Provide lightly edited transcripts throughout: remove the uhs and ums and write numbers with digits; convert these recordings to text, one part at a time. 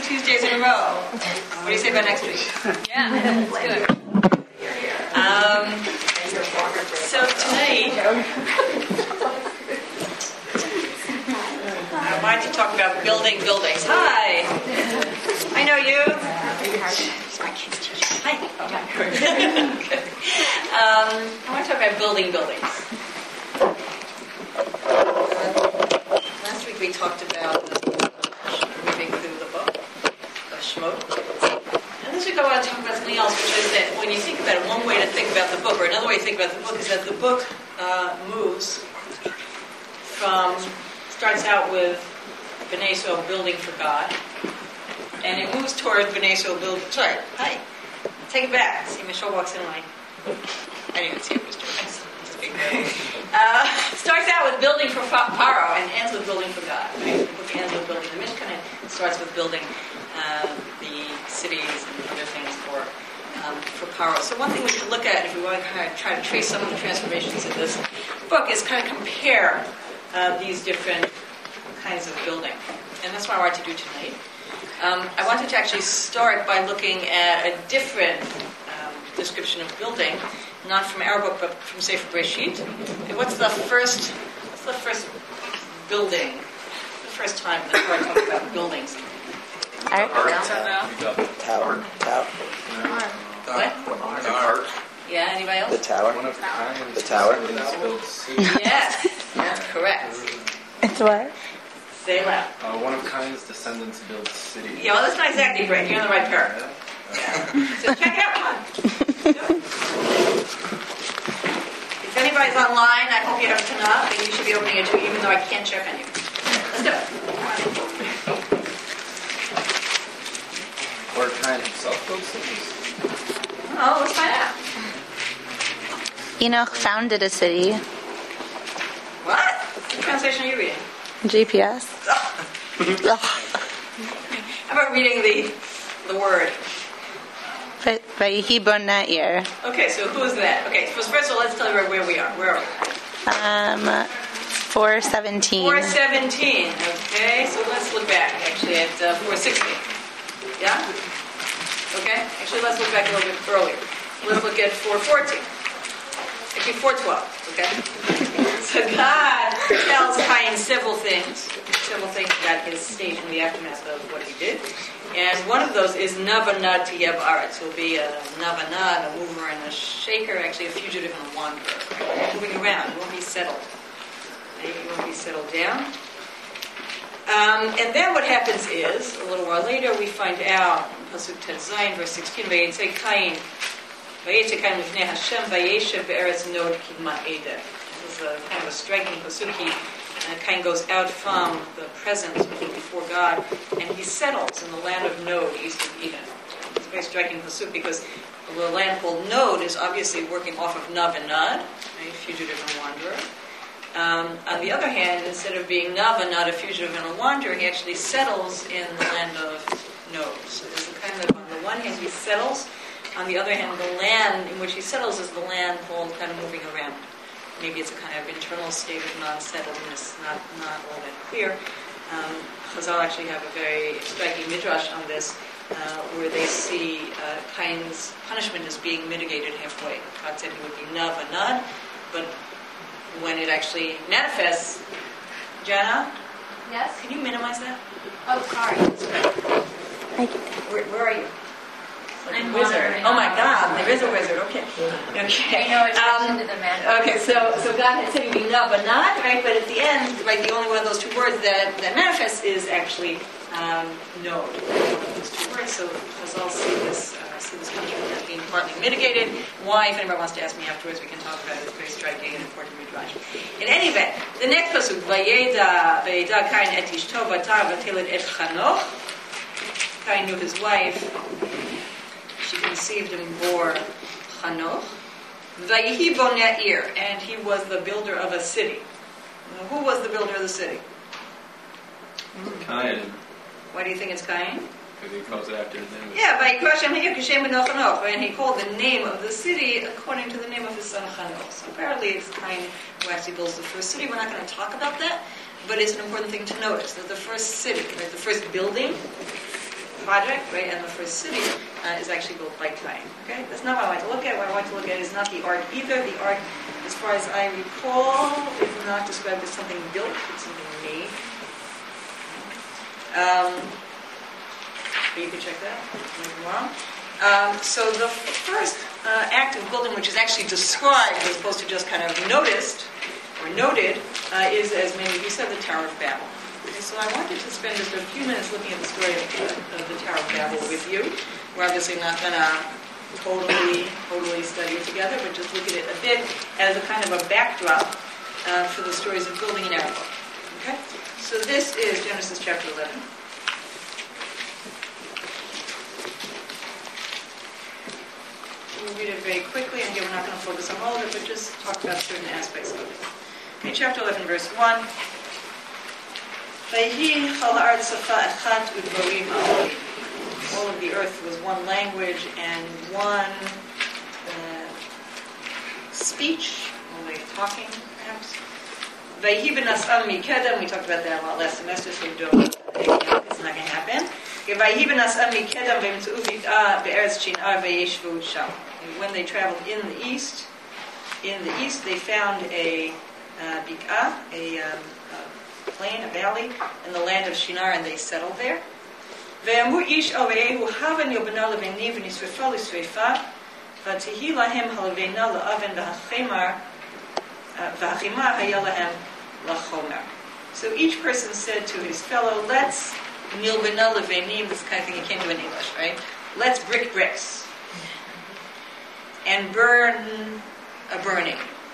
Tuesdays in a row. What do you say about next week? Yeah, let's do it. So tonight, I wanted to talk about building buildings. Hi. I know you. It's my kid's teacher. Hi. I want to talk about building buildings. Last week we talked about moving through the book of Shemot. And this week I want to talk about something else, which is that when you think about it, one way to think about the book, or another way to think about the book, is that the book starts out with Bnei Yisrael building for God, and it moves toward Bnei Yisrael building. Sorry, hi. Take it back. See, Michelle walks in like, I didn't even see what it was doing. Starts out with building for Paro and ends with building for God. Right? The book ends with building the Mishkan, and it starts with building the cities and other things for Paro. So one thing we could look at if we want to kind of try to trace some of the transformations in this book is kind of compare these different kinds of building. And that's what I wanted to do tonight. I wanted to actually start by looking at a different description of building, not from our book, but from Sefer Bereshit. Okay, what's the first building? The first time that we're talking about buildings. Tower. What? The ark. Yeah, anybody else? The tower. One of kind. The tower. Yes, that's correct. It's what? Say loud. One of kind's descendants built cities. Yeah, well, that's not exactly right. You're on the right paragraph. Yeah. So check it out. Come on. If anybody's online, I hope you have Tanakh, and you should be opening it too, even though I can't check on you. Let's do it. Or kind himself built cities. Oh, let's find out. Enoch founded a city. What? What translation are you reading? GPS. How about reading the word? Vayihi Bona'ir. Okay, so who is that? Okay, so first of all, let's tell you where we are. Where are we? 417. 417. Okay, so let's look back actually at 416. Yeah? Okay, actually let's look back a little bit earlier. Let's look at 414. Actually 412. Okay? So God tells Cain several things about his state in the aftermath of what he did. And one of those is Navanad Tiyeb Aretz. He'll be a Navanad, a mover and a shaker, actually a fugitive and a wanderer. Right? Moving around. He won't be settled. Right? He won't be settled down. And then what happens is, a little while later, we find out, in Pasuk Tet Zayin, verse 16, Vayetze Cain Lifnei Hashem, Vayeshev Be'eretz Nod Kidma Edeh. This is a kind of a striking Pasuk. Cain goes out from the presence before God, and he settles in the land of Nod, east of Eden. It's a very striking pasuk because the land called Nod is obviously working off of Nav and Nad, a fugitive and a wanderer. On the other hand, instead of being Nav and Nad, a fugitive and a wanderer, he actually settles in the land of Nod. So there's a kind of, on the one hand, he settles. On the other hand, the land in which he settles is the land called kind of moving around. Maybe it's a kind of internal state of non-settledness, not all that clear. Chazal actually have a very striking midrash on this, where they see Cain's punishment as being mitigated halfway. God said he would be Nav and Nad, but when it actually manifests, Jana? Yes? Can you minimize that? Oh, sorry. Where are you? I'm wizard. Oh my God, there is a wizard. Okay. I know it's into the man. Okay, so God had said he'd be Nav and Nad, right? But at the end, right, the only one of those two words that manifests is actually Nod. Those two words. So let's all see this punishment as being partly mitigated. Why? If anybody wants to ask me afterwards, we can talk about it. It's very striking and important midrash. In any event, the next pasuk, Vayeda Cain et ishto v'tar v'tiled et Chanoch. Cain knew his wife. She conceived and bore Chanoch. Vayihi Bona'ir, and he was the builder of a city. Now, who was the builder of the city? Cain. Why do you think it's Cain? Because he calls it after his name. Yeah, and he called the name of the city according to the name of his son Chanoch. So apparently it's Cain who actually builds the first city. We're not going to talk about that, but it's an important thing to notice that the first city, right, the first building, project, right? And the first city is actually built by Cain. Okay, that's not what I want to look at. What I want to look at is not the ark either. The ark, as far as I recall, is not described as something built; it's something made. But you can check that. Maybe wrong. So the first act of building, which is actually described as opposed to just kind of noticed or noted, is, as many of you said, the Tower of Babel. Okay, so I wanted to spend just a few minutes looking at the story of the Tower of Babel with you. We're obviously not going to totally study it together, but just look at it a bit as a kind of a backdrop for the stories of building in our book. Okay? So this is Genesis chapter 11. We'll read it very quickly, and again, we're not going to focus on all of it, but just talk about certain aspects of it. Okay, chapter 11, verse 1. All of the earth was one language and one speech, one way of talking, perhaps. We talked about that a lot last semester, so it's not going to happen. When they traveled in the east, they found a bik'ah, a plain, a valley, in the land of Shinar, and they settled there. So each person said to his fellow, let's nilbena levenim, this kind of thing you can't do in English, right? Let's brick bricks and burn a burning.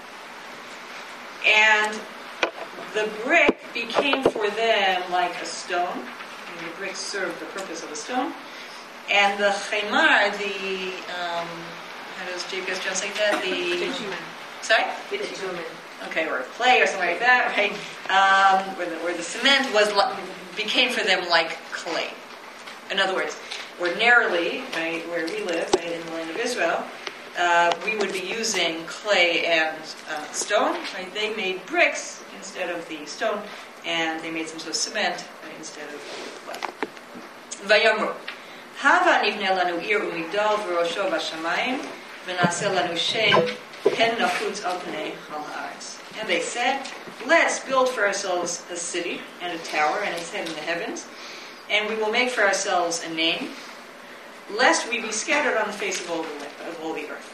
And the brick became for them like a stone. And the brick served the purpose of a stone. And the chemar, how does JPS translate that? Bitumen. Sorry? Bitumen. Okay, or clay or something like that, right? Where the cement became for them like clay. In other words, ordinarily, right, where we live, right, in the land of Israel, we would be using clay and stone. Right? They made bricks instead of the stone, and they made some sort of cement instead of clay. Vayamru, Hava nivne lanu ir umigdal v'rosho v'shamayim v'naseh lanu shem pen nachutz al pnei chal haaretz. And they said, let's build for ourselves a city and a tower and its head in the heavens, and we will make for ourselves a name, lest we be scattered on the face of all the earth.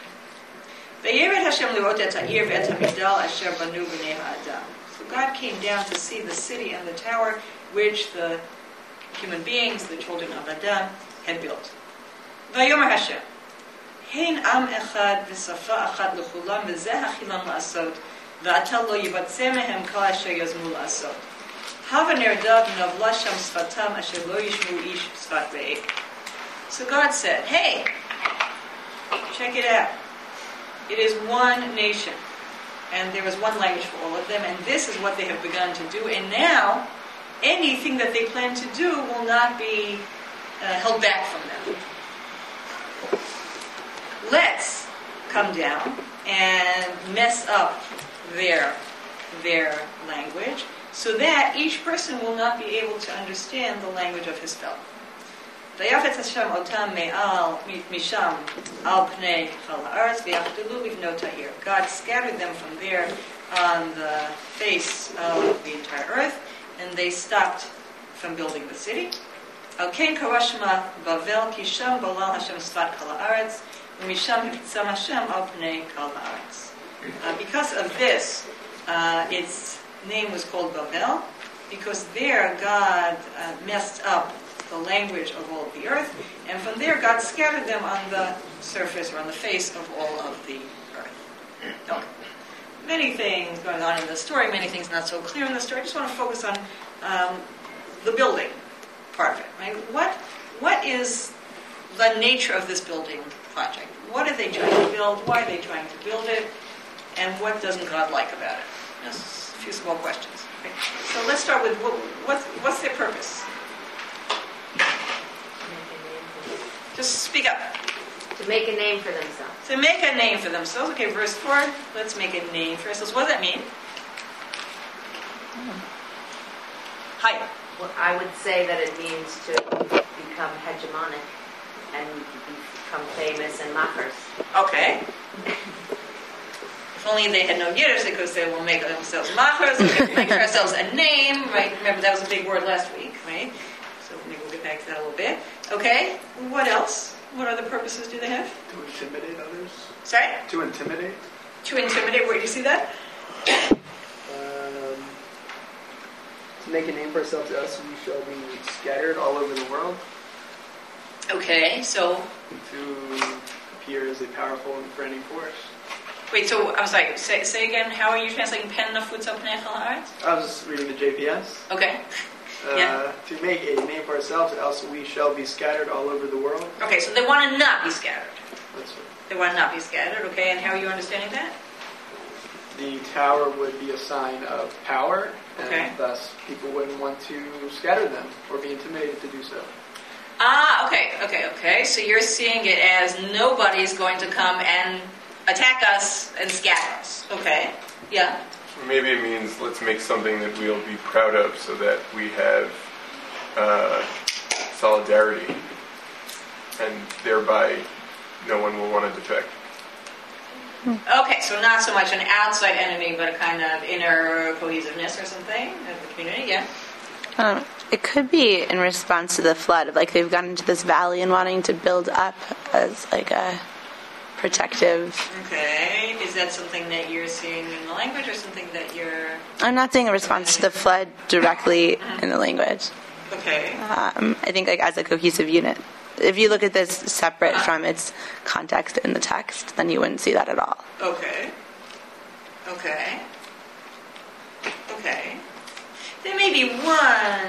So God came down to see the city and the tower which the human beings, the children of Adam, had built. Vayomer Hashem, Hein am echad v'safa achad l'chulam v'zeh hachilam la'asot v'ata lo yibatzeh mehem kol asher yazmu la'asot. Hava nerdav navla sham sfatam asher lo yishmu ish sfat ve'ek. So God said, hey, check it out. It is one nation, and there is one language for all of them, and this is what they have begun to do, and now anything that they plan to do will not be held back from them. Let's come down and mess up their language so that each person will not be able to understand the language of his fellow. God scattered them from there on the face of the entire earth, and they stopped from building the city. Because of this, its name was called Babel, because there God messed up the language of all of the earth, and from there God scattered them on the surface or on the face of all of the earth. Okay. Many things going on in the story, many things not so clear in the story. I just want to focus on the building part of it. Right? What is the nature of this building project? What are they trying to build? Why are they trying to build it? And what doesn't God like about it? Just a few small questions. Okay? So let's start with what's their purpose? Just speak up. To make a name for themselves. To make a name for themselves. Okay, verse 4. Let's make a name for ourselves. What does that mean? Hi. Well, I would say that it means to become hegemonic and become famous and mockers. Okay. If only they had known Yiddish, they could say, we'll make themselves machers, we'll make ourselves a name, right? Remember, that was a big word last week, right? So maybe we'll get back to that a little bit. Okay, what else? What other purposes do they have? To intimidate others. Sorry? To intimidate. To intimidate, where do you see that? To make a name for ourselves, else we shall be scattered all over the world. Okay, so, To appear as a powerful and threatening force. wait, so, I'm sorry, say again, how are you translating pen nafutza pnei chol haaretz? I was reading the JPS. Okay. Yeah. To make a name for ourselves, else we shall be scattered all over the world. Okay, so they want to not be scattered. That's what They want to not be scattered, okay, and how are you understanding that? the tower would be a sign of power, and Okay. thus people wouldn't want to scatter them or be intimidated to do so. Ah, okay. So you're seeing it as nobody's going to come and attack us and scatter us. Okay. Yeah. Maybe it means let's make something that we'll be proud of so that we have solidarity, and thereby no one will want to defect. Okay, so not so much an outside enemy, but a kind of inner cohesiveness or something of the community, yeah? It could be in response to the flood, of like they've gone into this valley and wanting to build up as like a protective. Okay. Is that something that you're seeing in the language or something that you're... I'm not saying a response to the flood directly in the language. Okay. I think like as a cohesive unit. If you look at this separate from its context in the text, then you wouldn't see that at all. Okay. There may be one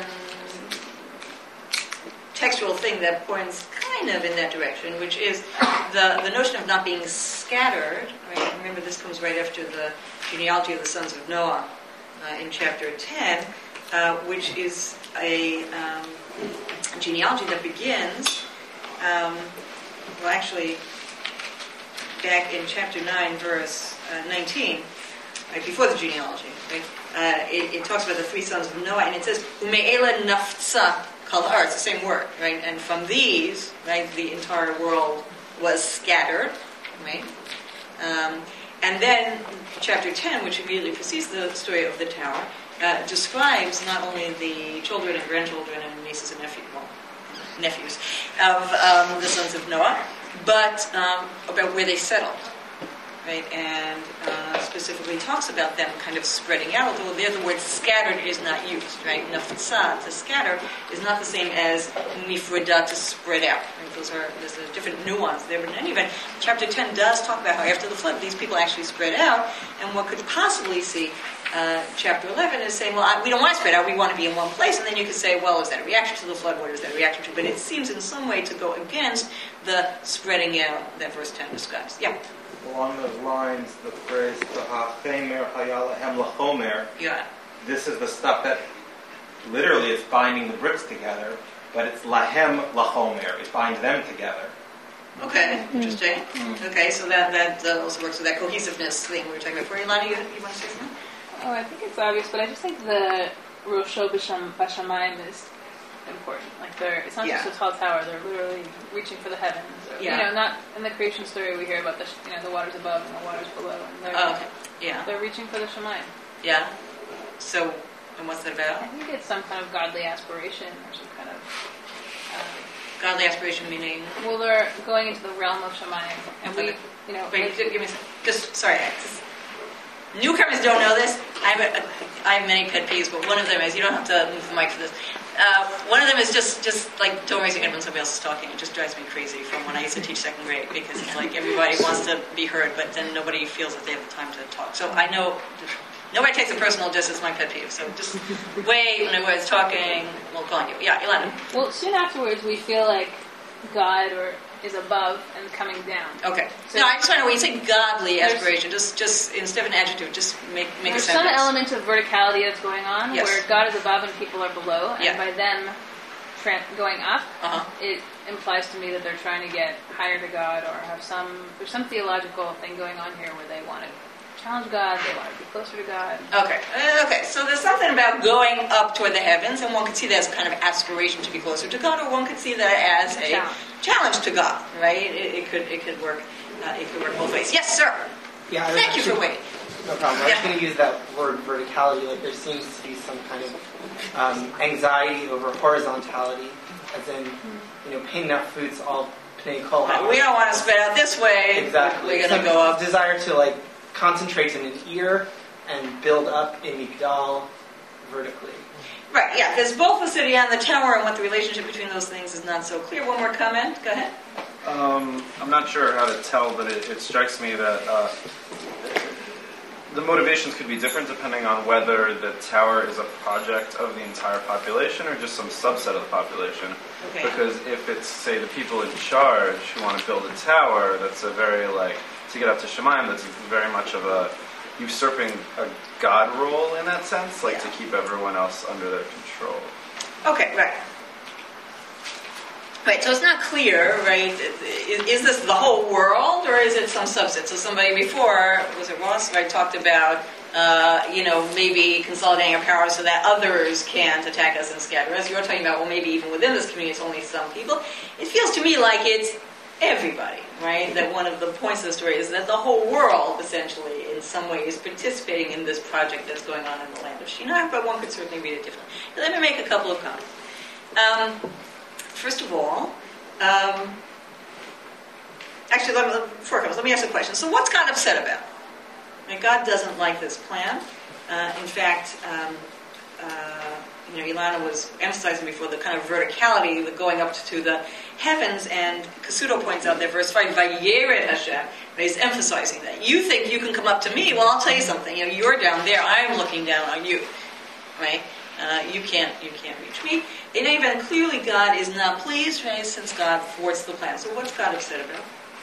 textual thing that points kind of in that direction, which is the notion of not being scattered. Right? Remember, this comes right after the genealogy of the sons of Noah in chapter 10, which is a genealogy that begins, actually, back in chapter 9, verse 19, right before the genealogy, right? It talks about the three sons of Noah, and it says, Ume'ela naftza kal haaretz, the same word, right? And from these, right, the entire world was scattered, right? And then chapter 10, which immediately precedes the story of the tower, describes not only the children and grandchildren and nieces and nephews of the sons of Noah, but about where they settled, right? And specifically talks about them kind of spreading out, although there the word scattered is not used, right? Naftza, to scatter, is not the same as nifrada, to spread out. Right? There's a different nuance there, but in any event, chapter 10 does talk about how after the flood, these people actually spread out, and what could possibly see chapter 11 is saying, well, we don't want to spread out, we want to be in one place, and then you could say, well, is that a reaction to the flood? What is that a reaction to? But it seems in some way to go against the spreading out that verse 10 describes. Yeah. Along those lines, the phrase "V'hachemer hayalahem lachomer," Yeah. this is the stuff that literally is binding the bricks together, but it's lahem lachomer. It binds them together. Okay, interesting. Okay, so that also works with that cohesiveness thing we were talking about. For Ilana, you want to say something? Oh, I think it's obvious, but I just think the Rosho Bashamayim is important. Like it's not just a tall tower; they're literally reaching for the heavens. Or, not in the creation story we hear about the waters above and the waters below, and they're reaching for the Shemayim. Yeah. So, and what's that I about? think it's some kind of godly aspiration or some kind of. Godly aspiration meaning. Well, they're going into the realm of Shemayim, and we, Wait, give me a second. Sorry. Newcomers don't know this. I have many pet peeves, but one of them is, you don't have to move the mic for this. One of them is just like, don't raise your hand when somebody else is talking. It just drives me crazy from when I used to teach second grade, because it's like everybody wants to be heard, but then nobody feels that they have the time to talk. So I know nobody takes it personal, just as my pet peeve. So just wait when everybody's talking, we'll call on you. Yeah, Ilana. Well, soon afterwards, we feel like God is above and coming down. Okay. So no, I just want to know, when you say godly aspiration, just instead of an adjective, just make a there's sentence. some element of verticality that's going on, Yes. where God is above and people are below, and by them going up, it implies to me that they're trying to get higher to God, or there's some theological thing going on here where they want to challenge God, they want to be closer to God. Okay, so there's something about going up toward the heavens, and one could see that as a kind of aspiration to be closer to God, or one could see that as a challenge to God, right? It could work. It could work both ways. Yes, sir. Yeah. Thank you for waiting. No problem. I was going to use that word verticality. Like there seems to be some kind of anxiety over horizontality, as in, pain enough foods all pnei kol. We don't want to spread out this way. Exactly. We're going to go up. Desire to concentrate in an ear and build up in Migdal vertically. Right. Yeah. Because both the city and the tower, and what the relationship between those things is not so clear. One more comment. Go ahead. I'm not sure how to tell, but it strikes me that the motivations could be different depending on whether the tower is a project of the entire population or just some subset of the population. Okay. Because if it's, say, the people in charge who want to build a tower, that's a very, to get up to Shemayim, that's very much of a usurping a God role in that sense, to keep everyone else under their control. Okay, right. Right, so it's not clear, right? Is this the whole world, or is it some subset? So somebody before, was it Ross, right, talked about, maybe consolidating our power so that others can't attack us and scatter us. You're talking about, well, maybe even within this community it's only some people. It feels to me like it's everybody, right? That one of the points of the story is that the whole world, essentially, in some way, is participating in this project that's going on in the land of Shinar, but one could certainly read it differently. Let me make a couple of comments. First of all, before it comes, let me ask a question. So what's God upset about? I mean, God doesn't like this plan. In fact, Ilana was emphasizing before the kind of verticality, the going up to the heavens, and Kasuto points out that verse 5, Vayered Hashem, he's emphasizing that. You think you can come up to me? Well, I'll tell you something. You're down there. I'm looking down on you, right? You can't reach me. And even clearly God is not pleased, right, since God thwarts the plan. So what's God upset about?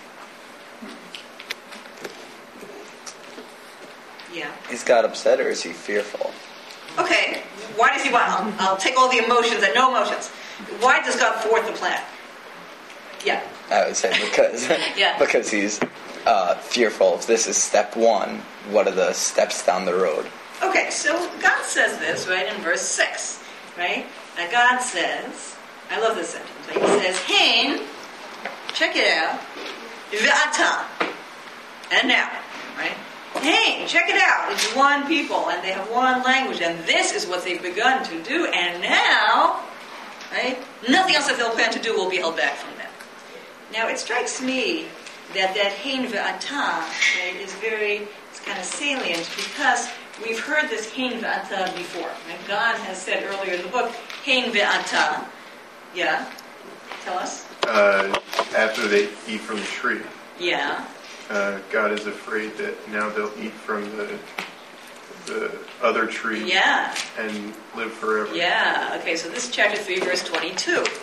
Yeah. Is God upset or is he fearful? Okay. Why does he want? I'll take all the emotions and no emotions. Why does God thwart the plan? Yeah. I would say because because he's fearful. If this is step one, what are the steps down the road? Okay, so God says this, right, in verse 6, right? Now God says, I love this sentence, right? He says, Hein, check it out, Ve'ata, and now, right? Hein, check it out, it's one people, and they have one language, and this is what they've begun to do, and now, right, nothing else that they'll plan to do will be held back from them. Now, it strikes me that Hein Ve'ata, right, is it's kind of salient, because we've heard this Hein Ve'ata before. Right? God has said earlier in the book, Hein Ve'ata. Yeah? Tell us. After they eat from the tree. Yeah. God is afraid that now they'll eat from the other tree. Yeah. And live forever. Yeah. Okay, so this is chapter 3, verse 22. Okay.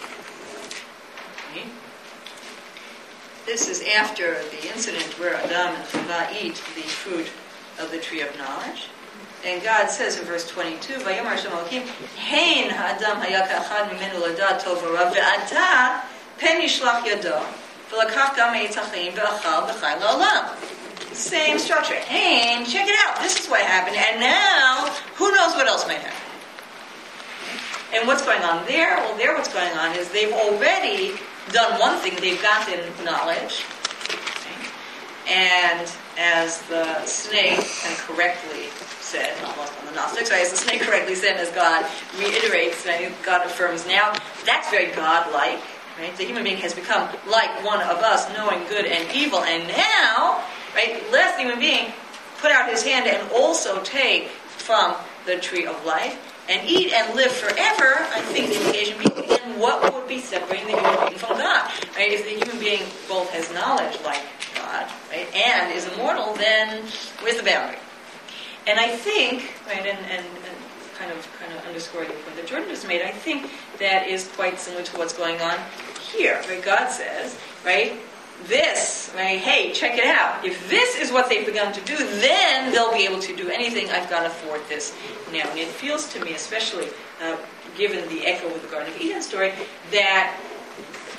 This is after the incident where Adam and Chava eat the fruit of the tree of knowledge. And God says in verse 22, Vayomar Hashem Elokim, Hein ha'adam haya ka'achad mimenu ladat tov v'ra ve'ata pen yishlach yado v'lakach gam ha'etz ha'chaim ve'achal v'chai la'olam. Same structure. Hein, check it out. This is what happened. And now, who knows what else might happen? And what's going on there? Well, there what's going on is they've already done one thing. They've gotten knowledge. Okay? And as the snake kind of correctly said, almost on the Gnostics, right? As the snake correctly said, as God reiterates, right? God affirms now, that's very God-like, right? The human being has become like one of us, knowing good and evil, and now, right, let the human being put out his hand and also take from the tree of life and eat and live forever. I think the implication being, then what would be separating the human being from God? Right? If the human being both has knowledge like God, right, and is immortal, then where's the boundary? And I think, right, and kind of underscoring the point that Jordan just made, I think that is quite similar to what's going on here. Right? God says, right, this, right, hey, check it out. If this is what they've begun to do, then they'll be able to do anything. I've got to thwart this now. And it feels to me, especially given the echo with the Garden of Eden story, that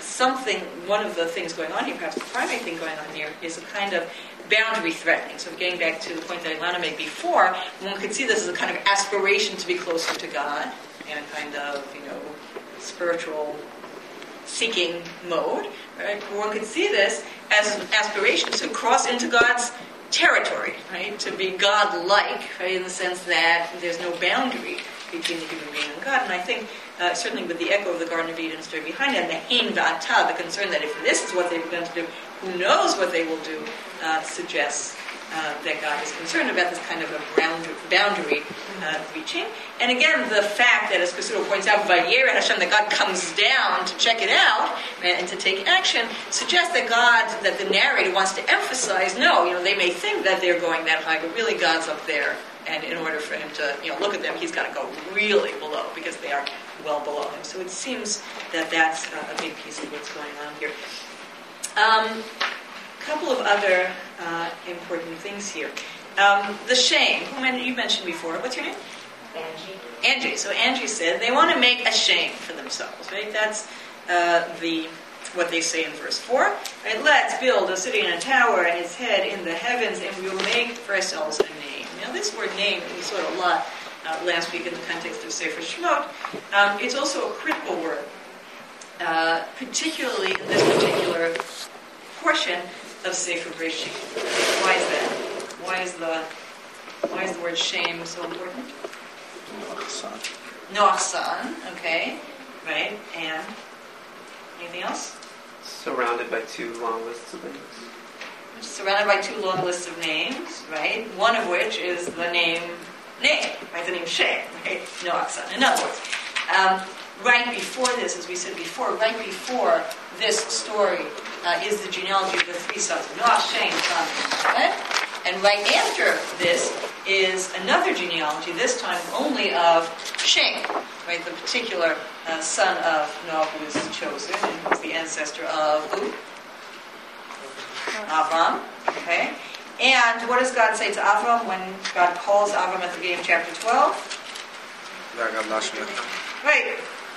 one of the things going on here, perhaps the primary thing going on here, is a kind of boundary threatening. So getting back to the point that Ilana made before, one could see this as a kind of aspiration to be closer to God, in a kind of, spiritual seeking mode, right? One could see this as an aspiration to cross into God's territory, right? To be God-like, right? In the sense that there's no boundary between the human being and God. And I think, certainly with the echo of the Garden of Eden story behind it, and the hein v'ata, the concern that if this is what they've begun to do, who knows what they will do, suggests that God is concerned about this kind of a boundary reaching. And again, the fact that, as Kasuto points out, Vayera Hashem, that God comes down to check it out and to take action, suggests that the narrator wants to emphasize, they may think that they're going that high, but really God's up there. And in order for him to, look at them, he's got to go really below, because they are well below him. So it seems that that's a big piece of what's going on here. Couple of other important things here. The shame, whom you mentioned before. What's your name? Angie. So Angie said they want to make a shame for themselves, right? That's what they say in verse 4. Right? Let's build a city and a tower and its head in the heavens, and we will make for ourselves a name. Now this word name, we saw it a lot last week in the context of Sefer Shemot. It's also a critical word, particularly in this particular portion of Sefer Bereshit. Why is that? Why is the word shame so important? Noach's son. Okay, right. And anything else? Surrounded by two long lists of names. Surrounded by two long lists of names, right? One of which is the name, right? The name Shem, right? Noach's son. In other words, right before this, as we said before, right before this story is the genealogy of the three sons, Noach, Shem, Ham, right? And right after this is another genealogy, this time only of Shem, right? The particular son of Noah who was chosen and who was the ancestor of who? Avram, okay? And what does God say to Avram when God calls Avram at the beginning of chapter 12? Right.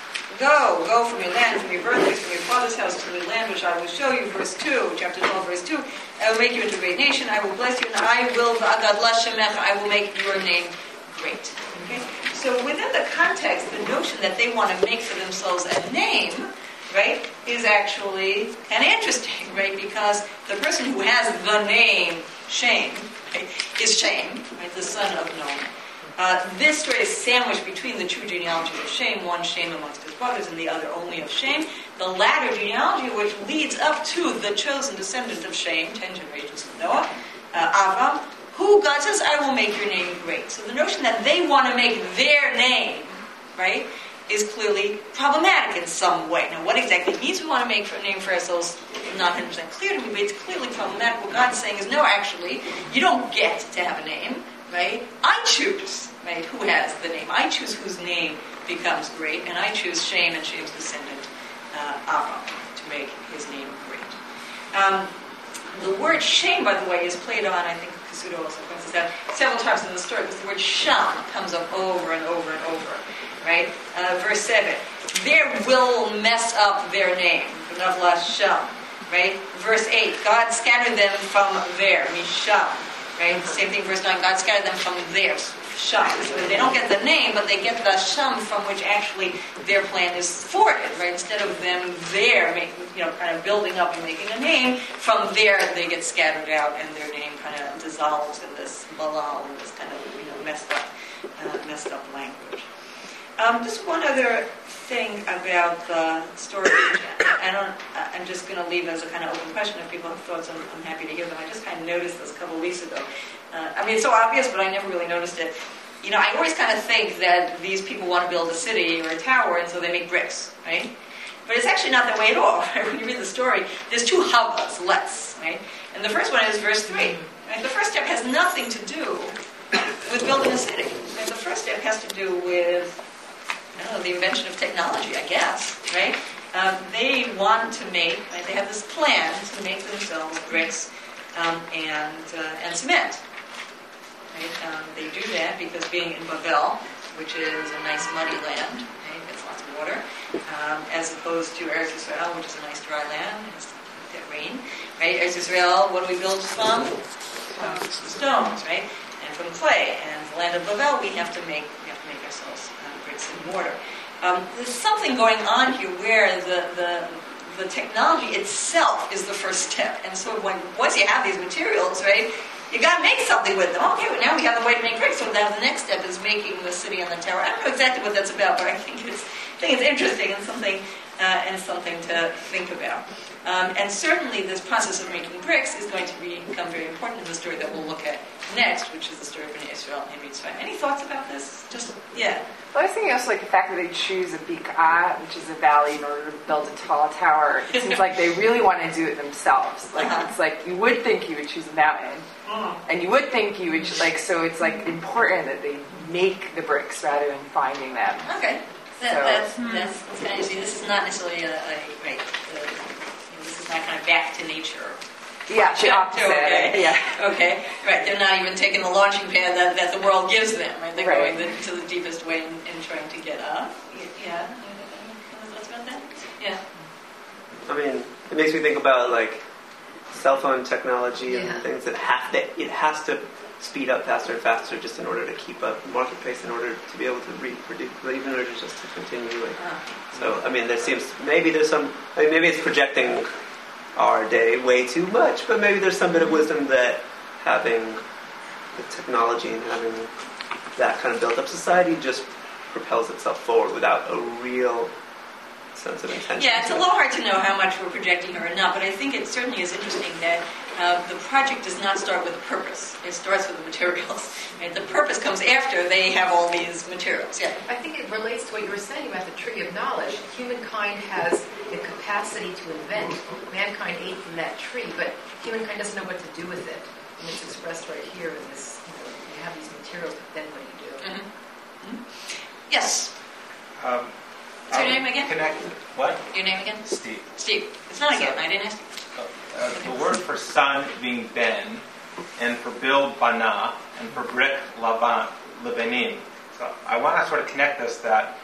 Go from your land, from your birthplace, from your father's house to the land which I will show you. Verse 2, chapter 12, verse 2. I will make you into a great nation. I will bless you, and I will make your name great. Okay? So within the context, the notion that they want to make for themselves a name, right, is actually kind of interesting, right? Because the person who has the name Shem, right, is Shem, right, the son of Noah. This story is sandwiched between the two genealogies of Shem, one Shem amongst his brothers and the other only of Shem. The latter genealogy, which leads up to the chosen descendant of Shem, 10 generations of Noah, Avram, who God says, I will make your name great. So the notion that they want to make their name, right, is clearly problematic in some way. Now, what exactly it means we want to make a name for ourselves is not 100% clear to me, but it's clearly problematic. What God's saying is, no, actually, you don't get to have a name. Right? I choose, right, who has the name. I choose whose name becomes great, and I choose Shem and Shem's descendant, Avram, to make his name great. The word Shem, by the way, is played on, I think Kasuto also points this out, several times in the story, because the word Sham comes up over and over and over. Right? Verse 7, there will mess up their name, Navla Sham. Right? Verse 8, God scattered them from there, Misham. Right? Same thing, verse 9, God scattered them from there, Sham. So they don't get the name, but they get the Sham from which actually their plan is thwarted, right? Instead of them there, kind of building up and making a name, from there they get scattered out and their name kind of dissolves in this balal, in this kind of messed up language. Just one other thing about the story. I'm just going to leave as a kind of open question. If people have thoughts, I'm happy to hear them. I just kind of noticed this a couple of weeks ago. It's so obvious, but I never really noticed it. I always kind of think that these people want to build a city or a tower, and so they make bricks, right? But it's actually not that way at all. Right? When you read the story, there's two havas, let's, right? And the first one is verse 3. Right? The first step has nothing to do with building a city. Right? The first step has to do with the invention of technology, I guess, right? They want to make, right, they have this plan to make themselves bricks and cement. Right? They do that because being in Babel, which is a nice muddy land, right? It's lots of water, as opposed to Eretz Yisrael, which is a nice dry land, has that rain. Right? Eretz Yisrael, what do we build from? Stones, right? And from clay. And the land of Bavel, we have to make ourselves bricks and mortar. There's something going on here where the technology itself is the first step. And so once you have these materials, right, you got to make something with them. Okay, well, now we have the way to make bricks. So now the next step is making the city and the tower. I don't know exactly what that's about, but I think it's interesting and something to think about. And certainly this process of making bricks is going to become very important in the story that we'll look at next, which is the story of Bnei Israel and Mitzrayim. Any thoughts about this? Yeah. Well, I was thinking also like the fact that they choose a bik'ah, which is a valley, in order to build a tall tower. It seems like they really want to do it themselves. Like it's like you would think you would choose a mountain, and you would think you would so it's like important that they make the bricks rather than finding them. Okay, that's kind of interesting. This is not necessarily this is not kind of back to nature. Yeah, the opposite. Okay. Yeah. Okay. Right. They're not even taking the launching pad that the world gives them. Right. They're going to the deepest way in trying to get up. Yeah. Thoughts about that? Yeah. I mean, it makes me think about like cell phone technology and things that it has to speed up faster and faster just in order to keep up the market pace, in order to be able to reproduce, even in order just to continue. So, I mean, maybe it's projecting our day way too much, but maybe there's some bit of wisdom that having the technology and having that kind of built-up society just propels itself forward without a real sense of intention. Yeah, it's a little hard to know how much we're projecting or not, but I think it certainly is interesting that the project does not start with a purpose. It starts with the materials. Right? The purpose comes after they have all these materials. Yeah. I think it relates to what you were saying about the tree of knowledge. Humankind has the capacity to invent. Mankind ate from that tree, but humankind doesn't know what to do with it. And it's expressed right here in this, you have these materials, but then what do you do? Mm-hmm. Mm-hmm. Yes. What's your name again? What? Your name again? Steve. Steve. It's not again. I didn't ask you. The word for son being ben, and for build bana, and for brick lebanim. So I want to sort of connect this that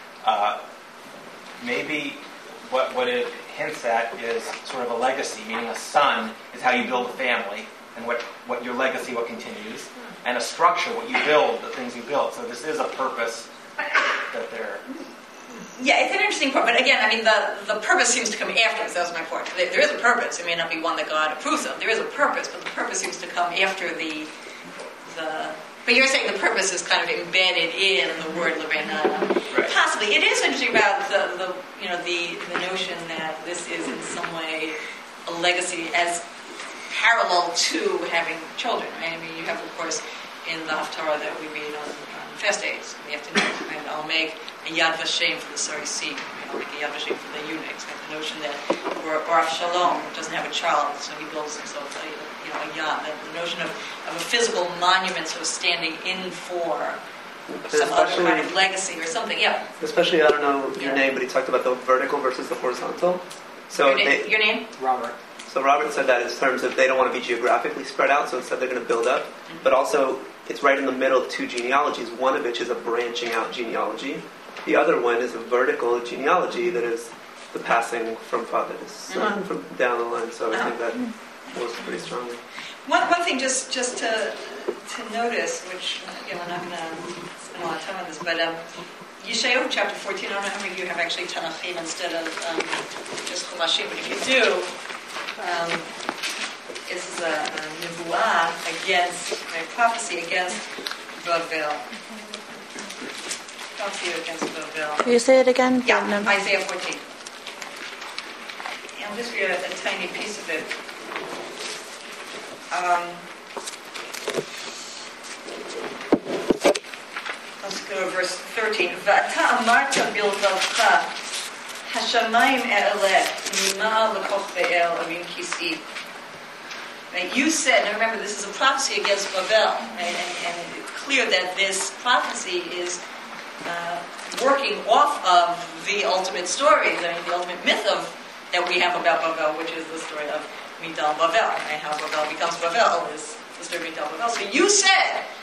maybe what it hints at is sort of a legacy, meaning a son is how you build a family, and what your legacy, what continues, and a structure, what you build, the things you build. So this is a purpose that they're... Yeah, it's an interesting point, but again, I mean, the purpose seems to come afterwards. That was my point. There is a purpose. It may not be one that God approves of. There is a purpose, but the purpose seems to come after the. But you're saying the purpose is kind of embedded in the word Lebanon. Right. Possibly, it is interesting about the notion that this is in some way a legacy as parallel to having children. Right? I mean, you have, of course, in the Haftarah that we read on fast days in the afternoon, and I'll make a Yad Vashem for the Sarisi. I'll make a Yad Vashem for the eunuchs. Like the notion that, or Avshalom doesn't have a child, so he builds himself a Yad. The notion of a physical monument, so standing in for some other kind of legacy or something. Yeah. Especially, I don't know your name, but he talked about the vertical versus the horizontal. So your name? Robert. So Robert said that in terms of they don't want to be geographically spread out, so instead they're going to build up. Mm-hmm. But also, it's right in the middle of two genealogies, one of which is a branching out genealogy. The other one is a vertical genealogy that is the passing from father to son from down the line. So I think that works pretty strongly. One thing just to notice, which again, we're not going to spend a lot of time on this, but Yeshayahu chapter 14, I don't know how many of you have actually Tanachim instead of just Chumashim, but if you do, this is a nevuah against, a prophecy against Bavel. Prophecy against Bavel. Will you say it again? Yeah, Isaiah 14. I'll just read a tiny piece of it. Let's go to verse 13. V'ata amarta bilvavcha hashamayim e'eleh mima l'koch be'el avim kisi. Right, you said, and remember this is a prophecy against Bavel, right? And it's clear that this prophecy is working off of the ultimate story, the ultimate myth that we have about Bavel, which is the story of Migdal Bavel, right? How Bavel becomes Bavel is the story of Migdal Bavel. So you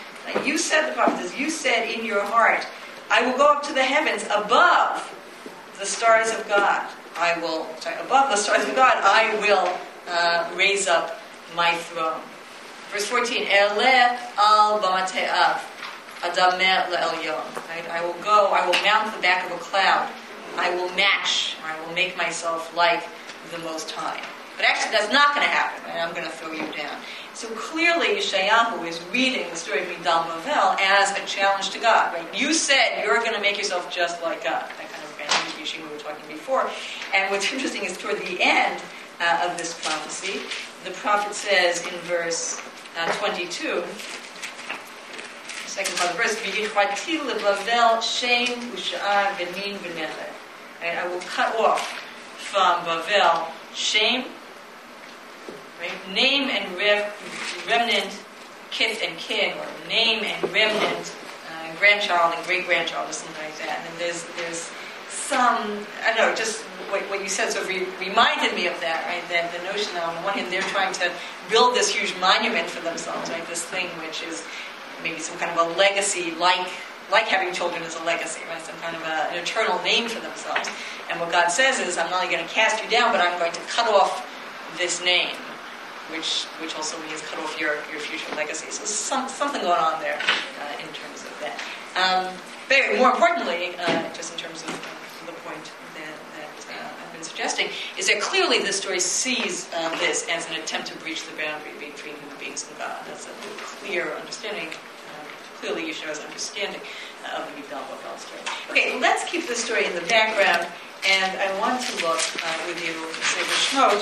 said, the prophet says, you said in your heart, I will go up to the heavens above the stars of God, above the stars of God, I will raise up my throne. Verse 14, Eleh al bamate'av, adamer le'elyon. I will mount the back of a cloud. I will match, or I will make myself like the Most High. But actually, that's not going to happen, right? I'm going to throw you down. So clearly, Yeshayahu is reading the story of Migdal Bavel as a challenge to God, right? You said you're going to make yourself just like God. That kind of issue we were talking before. And what's interesting is toward the end of this prophecy, the prophet says in verse 22, the second part of the verse, V'yichvati leBavel shem u'sha'ar v'nin v'necher. I will cut off from Bavel shame, right? Name and remnant, kith and kin, or name and remnant, grandchild and great-grandchild, or something like that. And there's some, I don't know, just what you said sort of reminded me of that, right? That the notion that on the one hand they're trying to build this huge monument for themselves, right? This thing which is maybe some kind of a legacy, like having children is a legacy, right? Some kind of an eternal name for themselves. And what God says is, I'm not only going to cast you down, but I'm going to cut off this name, which also means cut off your future legacy. So something going on there in terms of that. But more importantly, just in terms of the point that I've been suggesting, is that clearly this story sees this as an attempt to breach the boundary between human beings and God. That's a clear understanding. Clearly, Yeshua's understanding of the Migdal Bavel story. Okay, let's keep this story in the background, and I want to look with you in Sefer Shemot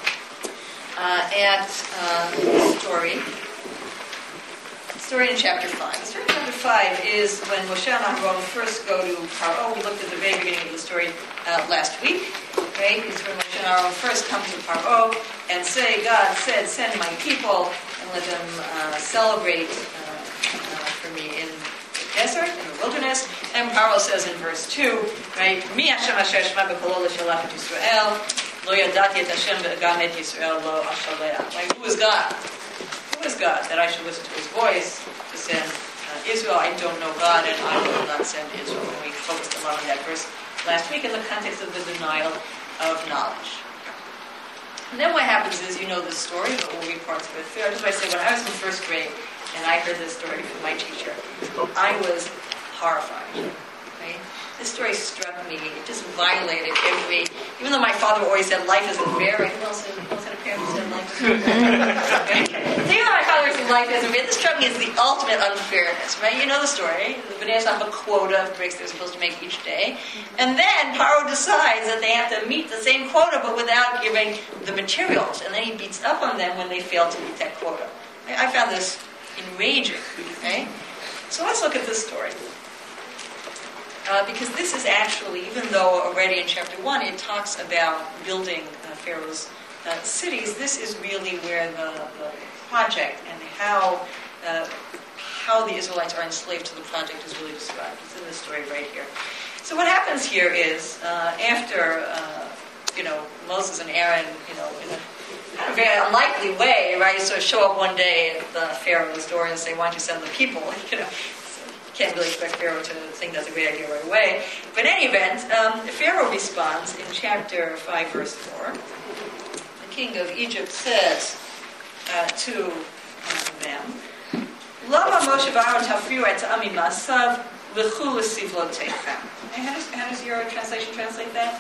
at the story in chapter 5. The story in chapter 5 is when Moshe and Aaron first go to Paro. We looked at the very beginning of the story last week. Right? It's when Moshe and Aaron first come to Paro and say, God said, send my people and let them celebrate for me in the desert, in the wilderness. And Paro says in verse 2, right, Mi Hashem asher shema b'kolo l'shalach et Yisrael, lo yadati et Hashem ve'gam et Yisrael lo ashalea. Like, who is God? Who is God that I should listen to his voice to send Israel? I don't know God, and I will not send Israel. And we focused a lot on that verse last week in the context of the denial of knowledge. And then what happens is, you know the story, but we'll read parts of it. I just want to say, when I was in first grade, and I heard this story from my teacher, I was horrified. Right? This story struck me. It just violated even though my father always said life isn't fair. Right? Who else had a parent who said life isn't fair? Even though my father said life isn't fair, this struck me as the ultimate unfairness. Right? You know the story. The Bnei Yisrael have a quota of bricks they're supposed to make each day. And then Paro decides that they have to meet the same quota, but without giving the materials. And then he beats up on them when they fail to meet that quota. I found this enraging. Okay? So let's look at this story. Because this is actually, even though already in chapter 1 it talks about building Pharaoh's cities, this is really where the project and how the Israelites are enslaved to the project is really described. It's in this story right here. So what happens here is, after Moses and Aaron, in a kind of very unlikely way, right, so show up one day at the Pharaoh's door and say, why don't you send the people, Can't really expect Pharaoh to think that's a great idea right away. But in any event, Pharaoh responds in chapter 5, verse 4. The king of Egypt says to them, Lama Moshe v'Aaron tafriu et ha'am ma'asav l'chu l'sivlotechem. How does your translation translate that?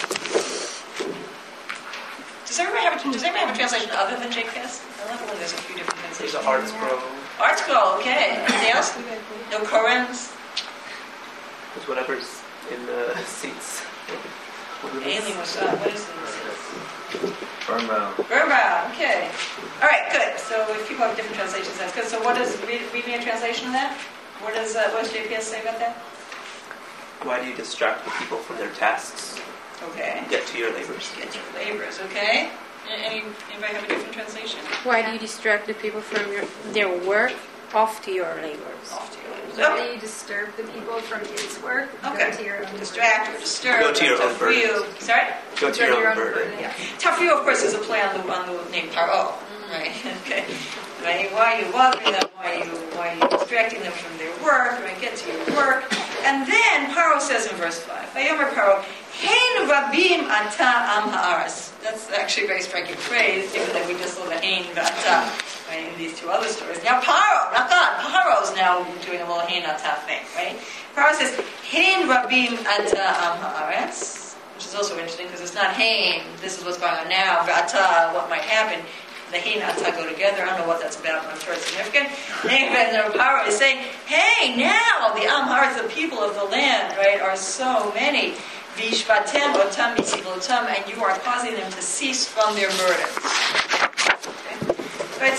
Does everybody have a translation other than JPS? I love when there's a few different translations. There's an art scroll. Art scroll, okay. Anything else? No Korans? It's whatever's in the seats. Alien was what is in the seats? Birnbaum, okay. All right, good. So if people have different translations, that's good. So what does, read me a translation of that? What does JPS say about that? Why do you distract the people from their tasks? Okay. Get to your labors. Get to your labors, okay. Anybody have a different translation? Why do you distract the people from their work? Off to your labors. Off to your labors. Why do you disturb the people from his work? Okay. Go to your own Distract or disturb. Go to your own burden. Sorry? Go to your own burden. Yeah. Tafriu, of course, is a play on the name Paro. Right? Okay. Right? Why are you bothering them? Why are you distracting them from their work? Right? Get to your work. And then Paro says in verse 5, Vayomer Paro, Hein rabim ata am ha'aretz. That's actually a very striking phrase, given that we just saw the hein v'ata, right, in these two other stories. Now Paro, not God, Paro's now doing a little hein ata thing, right? Paro says, hein rabim ata am ha'aretz, which is also interesting because it's not hein, this is what's going on now, v'ata, what might happen. The hein ata go together. I don't know what that's about, but I'm sure it's significant. And the Paro is saying, hey, now the am ha'aretz, the people of the land, right, are so many. Vishvatem otam mitzvotam, and you are causing them to cease from their burdens. Right?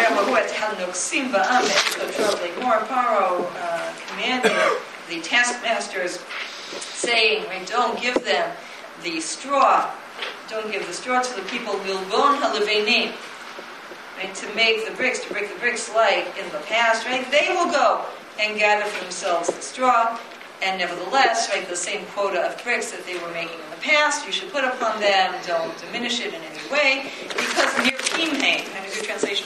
Paro commanded the taskmasters, saying, right, don't give them the straw. Don't give the straw to the people. Milbon halevenim, right, to make the bricks, to break the bricks like in the past. Right? They will go and gather for themselves the straw. And nevertheless, right, the same quota of bricks that they were making in the past, you should put upon them, don't diminish it in any way, because near Kimhain, kind of good translation.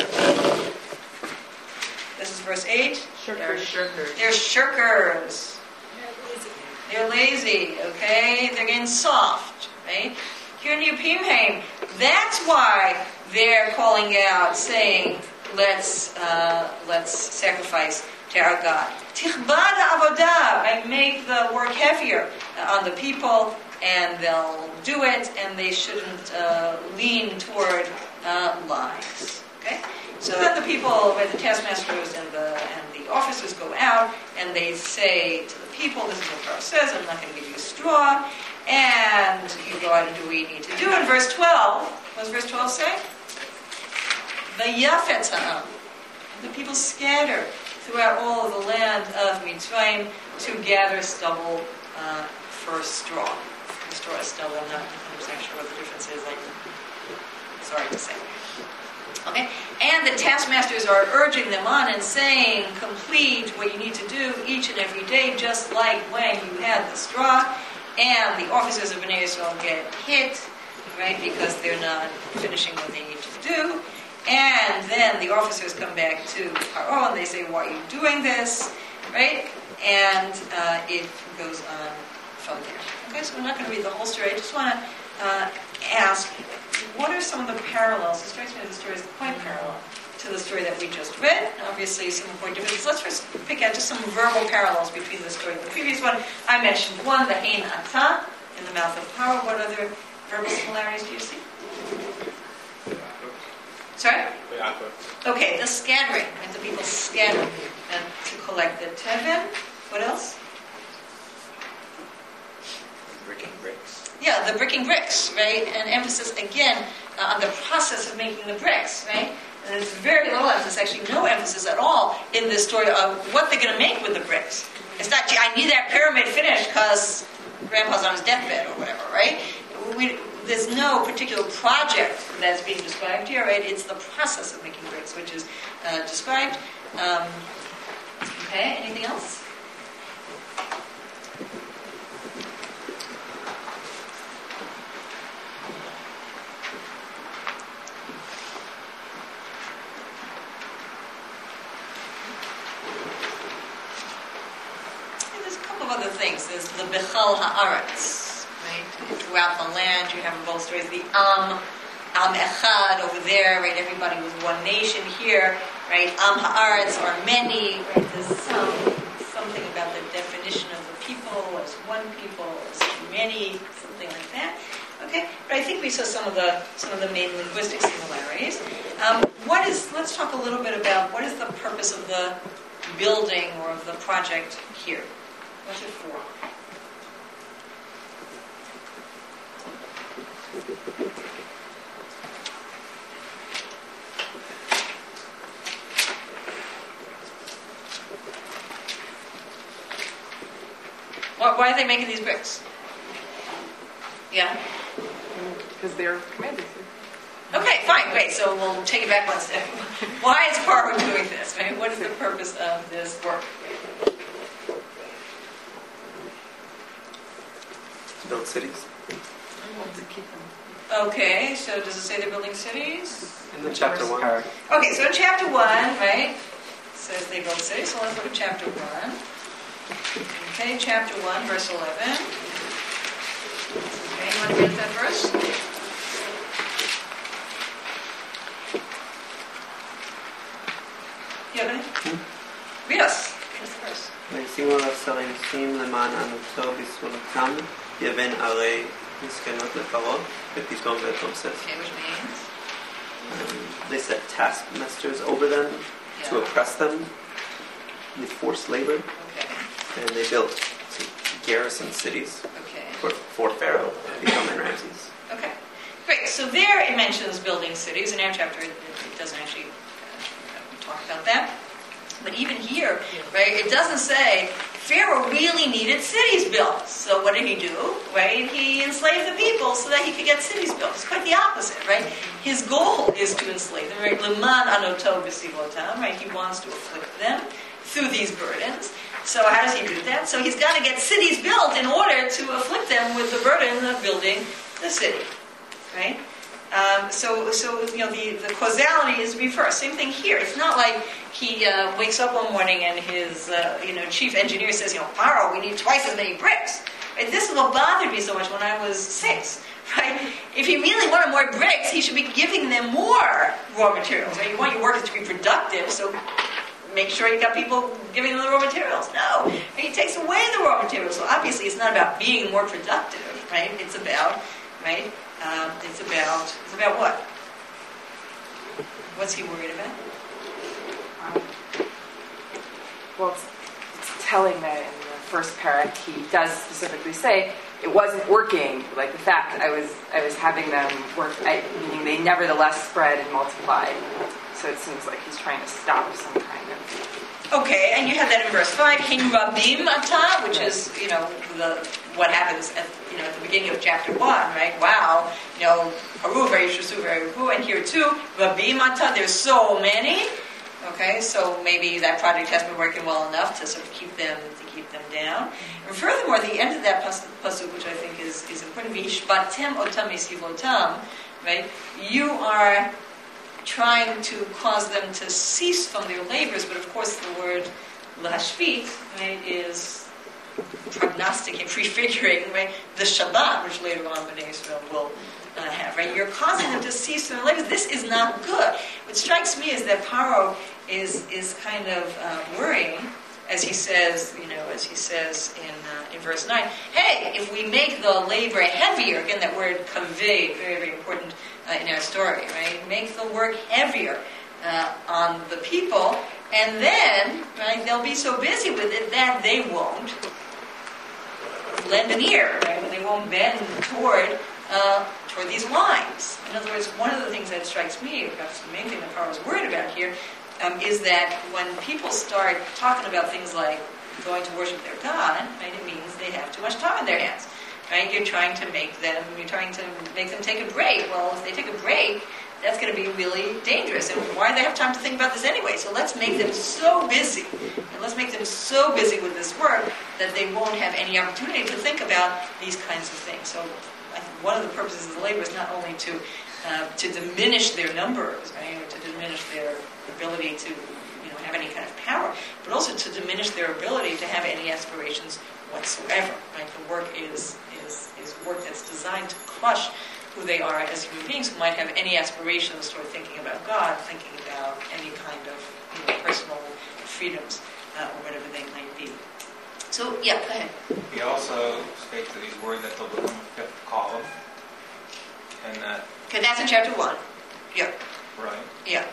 This is verse 8. They're shirkers. They're shirkers. They're lazy, okay? They're getting soft, right? Here near Kimhain, that's why they're calling out, saying, let's sacrifice to our God. Tichbad avodah, right? Make the work heavier on the people, and they'll do it, and they shouldn't lean toward lies. Okay, so then the people, right, the taskmasters and the officers go out, and they say to the people, "This is what Pharaoh says. I'm not going to give you a straw, and you go out and do what you need to do." In verse 12, what does verse 12 say? Vayafet ha'am. The people scatter throughout all of the land of Mitzrayim to gather stubble for straw. Straw is stubble. I'm not 100% sure what the difference is. Sorry to say. Okay? And the taskmasters are urging them on and saying, complete what you need to do each and every day, just like when you had the straw. And the officers of Bnei Yisrael get hit, right, because they're not finishing what they need to do. And then the officers come back to Paro and they say, why are you doing this? Right? And it goes on from there. Okay, so we're not going to read the whole story. I just want to ask, what are some of the parallels? It strikes me that the story is quite parallel to the story that we just read. Obviously, some important differences. Let's first pick out just some verbal parallels between the story and the previous one. I mentioned one, the hein ata, in the mouth of Paro. What other verbal similarities do you see? Sorry? Okay, the scattering, right? The people scatter and to collect the teven. What else? Bricking bricks. Yeah, the bricking bricks, right? And emphasis again on the process of making the bricks, right? And there's very little emphasis, actually no emphasis at all in this story of what they're going to make with the bricks. It's not, I need that pyramid finished because Grandpa's on his deathbed or whatever, right? There's no particular project that's being described here, right? It's the process of making bricks, which is described. Okay, anything else? There's a couple of other things. There's the Bechal Haaretz. Right? Throughout the land, you have in both stories the Am Echad over there, right? Everybody was one nation here, right? Am Haaretz are many, right? There's something about the definition of the people as one people, as many, something like that. Okay, but I think we saw some of the main linguistic similarities. Let's talk a little bit about what is the purpose of the building or of the project here. What's it for? Why are they making these bricks? Yeah? Because they're commanded to. Okay, fine, great. So we'll take it back one step. Why is Paro doing this? Right? What is the purpose of this work? To build cities. Okay, so does it say they're building cities? In chapter 1. Okay, so in chapter 1, right, it says they build cities. So let's look at chapter 1. Okay, chapter 1, verse 11. want to read that verse? You have any? Read us. Read us the verse. וישימו עליו סרנסים למען ענותו בסולתם, יבן ערי מסכנות לפרעה, ופתאום ותמסס. Okay, which means? They set taskmasters over them to oppress them with forced labor. Okay. And they built garrison cities for Pharaoh, Pithom and Ramses. Okay, great. So there it mentions building cities. In our chapter, it doesn't actually talk about that. But even here, right, it doesn't say Pharaoh really needed cities built. So what did he do? Right, he enslaved the people so that he could get cities built. It's quite the opposite, right? His goal is to enslave them, right? Leman anoto b'sivotam, right? He wants to afflict them through these burdens. So how does he do that? So he's got to get cities built in order to afflict them with the burden of building the city, right? So the causality is reversed. Same thing here. It's not like he wakes up one morning and his chief engineer says, Pharaoh, we need twice as many bricks. Right? This is what bothered me so much when I was 6. Right? If he really wanted more bricks, he should be giving them more raw materials. Right? You want your workers to be productive, so make sure you got people giving them the raw materials. No, he takes away the raw materials. So obviously, it's not about being more productive, right? It's about, right? It's about what? What's he worried about? Well, it's telling that in the first parak, he does specifically say it wasn't working. Like the fact I was having them work, meaning they nevertheless spread and multiplied. So it seems like he's trying to stop some kind of. Okay, and you have that in verse 5, Hin Rabim Ata, which is, what happens at the beginning of chapter 1, right? Wow, Haru, very Shusu, very Ruhu, and here too, Rabim Ata, there's so many. Okay, so maybe that project has been working well enough to sort of keep them down. And furthermore, the end of that pasuk, which I think is important, V'ishbatem otam esivotam, right? You are trying to cause them to cease from their labors, but of course the word lahashvit, right, is prognostic and prefiguring, right, the Shabbat, which later on Bnei Israel will have, right? You're causing them to cease from their labors. This is not good. What strikes me is that Paro is kind of worrying, as he says in verse 9, hey, if we make the labor heavier, again that word kaveh, very, very important in our story, right? Make the work heavier on the people, and then, right, they'll be so busy with it that they won't lend an ear, right? They won't bend toward these lines. In other words, one of the things that strikes me, perhaps the main thing that Paro is worried about here, is that when people start talking about things like going to worship their God, right, it means they have too much time in their hands. Right? You're trying to make them take a break. Well, if they take a break, that's going to be really dangerous. And why do they have time to think about this anyway? So let's make them so busy, and let's make them so busy with this work that they won't have any opportunity to think about these kinds of things. So I think one of the purposes of the labor is not only to diminish their numbers, right, or to diminish their ability to have any kind of power, but also to diminish their ability to have any aspirations whatsoever. Right? The work is work that's designed to crush who they are as human beings, who might have any aspirations toward thinking about God, thinking about any kind of personal freedoms or whatever they might be. So, yeah, go ahead. He also states that he's worried that they'll become a fifth column, and that. Okay, that's in chapter 1. Yeah. Right. Yeah.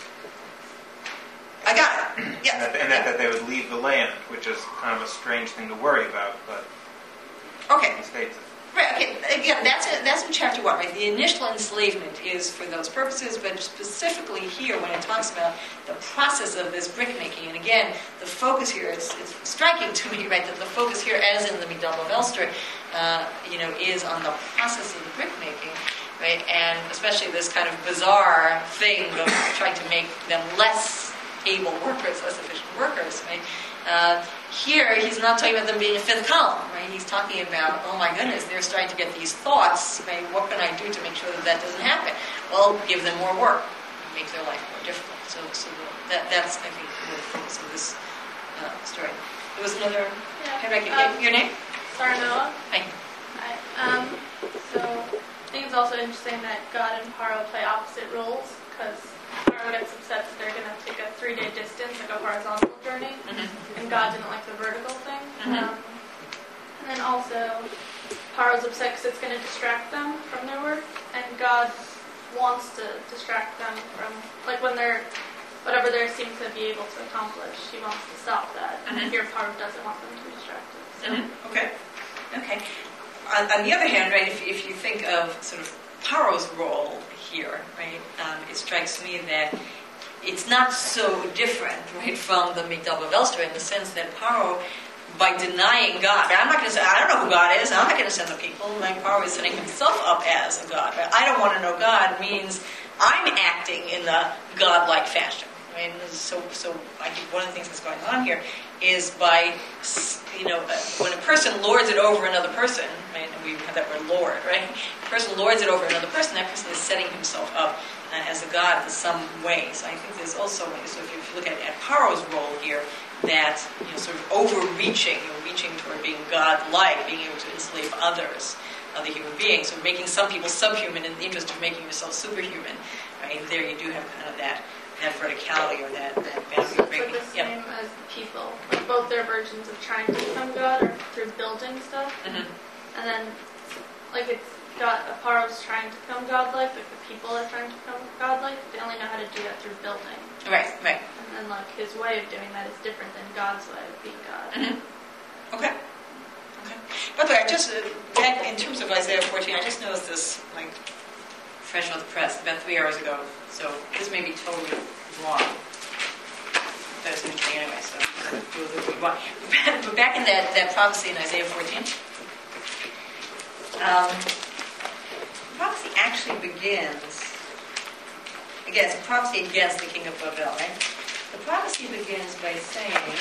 I got it. Yeah. And that they would leave the land, which is kind of a strange thing to worry about, but okay. He states it. Right, okay. Again, that's in chapter 1, right? The initial enslavement is for those purposes, but specifically here when it talks about the process of this brick making, and again, the focus here, it's striking to me, right, that the focus here, as in the Migdal Bavel story, is on the process of the brick making, right? And especially this kind of bizarre thing of trying to make them less able workers, less efficient workers, right? Here, he's not talking about them being a fifth column, right? He's talking about, oh my goodness, they're starting to get these thoughts, right? What can I do to make sure that doesn't happen? Well, give them more work, make their life more difficult. So that's, I think, the focus of this story. There was another. Yeah. Hey, Becky, your name? Sarah Noah. Hi. So I think it's also interesting that God and Paro play opposite roles, because Paro gets upset that they're going to take a 3-day distance, like a horizontal journey, and God didn't like the vertical thing. And then also Paro's upset because it's going to distract them from their work, and God wants to distract them from, like, when they're, whatever they seem to be able to accomplish, he wants to stop that. And here Paro doesn't want them to be distracted. So. Okay. On the other hand, right, if you think of sort of Paro's role here, right, it strikes me that it's not so different, right, from the Migdal Bavel story in the sense that Paro, by denying God, right, I'm not going to say, I don't know who God is, I'm not going to send the people, like Paro is setting himself up as a God, right? I don't want to know God means I'm acting in a God-like fashion. Right? So I think one of the things that's going on here is by, when a person lords it over another person, right, and we have that word lord, right? A person lords it over another person, that person is setting himself up as a god in some way. So I think there's also, so if you look at Paro's role here, that, sort of overreaching, reaching toward being God-like, being able to enslave others, other human beings, so making some people subhuman in the interest of making yourself superhuman, right? There you do have kind of that verticality or that boundary breaking. It's like the same as people. Like both their versions of trying to become God are through building stuff. And then, like, it's God, Paro's trying to become godlike, like the people are trying to become godlike, they only know how to do that through building. Right. And then, like, his way of doing that is different than God's way of being God. Okay. By the way, I just, in terms of Isaiah 14, I just noticed this, like, fresh off the press about 3 hours ago. So this may be totally wrong. That was interesting anyway, so but back in that prophecy in Isaiah 14, the prophecy actually begins, again, it's a prophecy against the king of Babel, right? The prophecy begins by saying,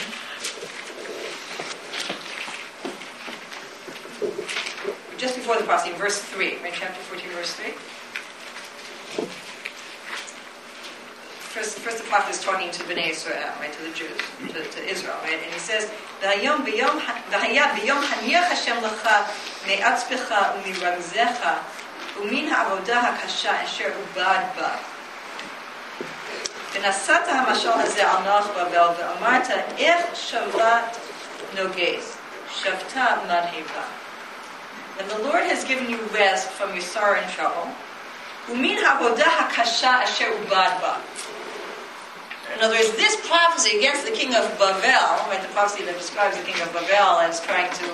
just before the prophecy, verse 3, right, chapter 14, verse 3. First the prophet is talking to Bnei Israel, right, to the Jews, to Israel, right, and he says, "V'haya b'yom haniach Hashem lecha me'atzpecha u'miragzecha u'min ha'avodah ha'kasha asher ubad ba. V'nasata ha'mashal hazeh al Noach Babel ve'amarta ech shavat noges shavta madheva." When the Lord has given you rest from your sorrow and trouble, u'min ha'avodah ha'kasha asher ubad ba. In other words, this prophecy against the king of Babel, right, the prophecy that describes the king of Babel as trying to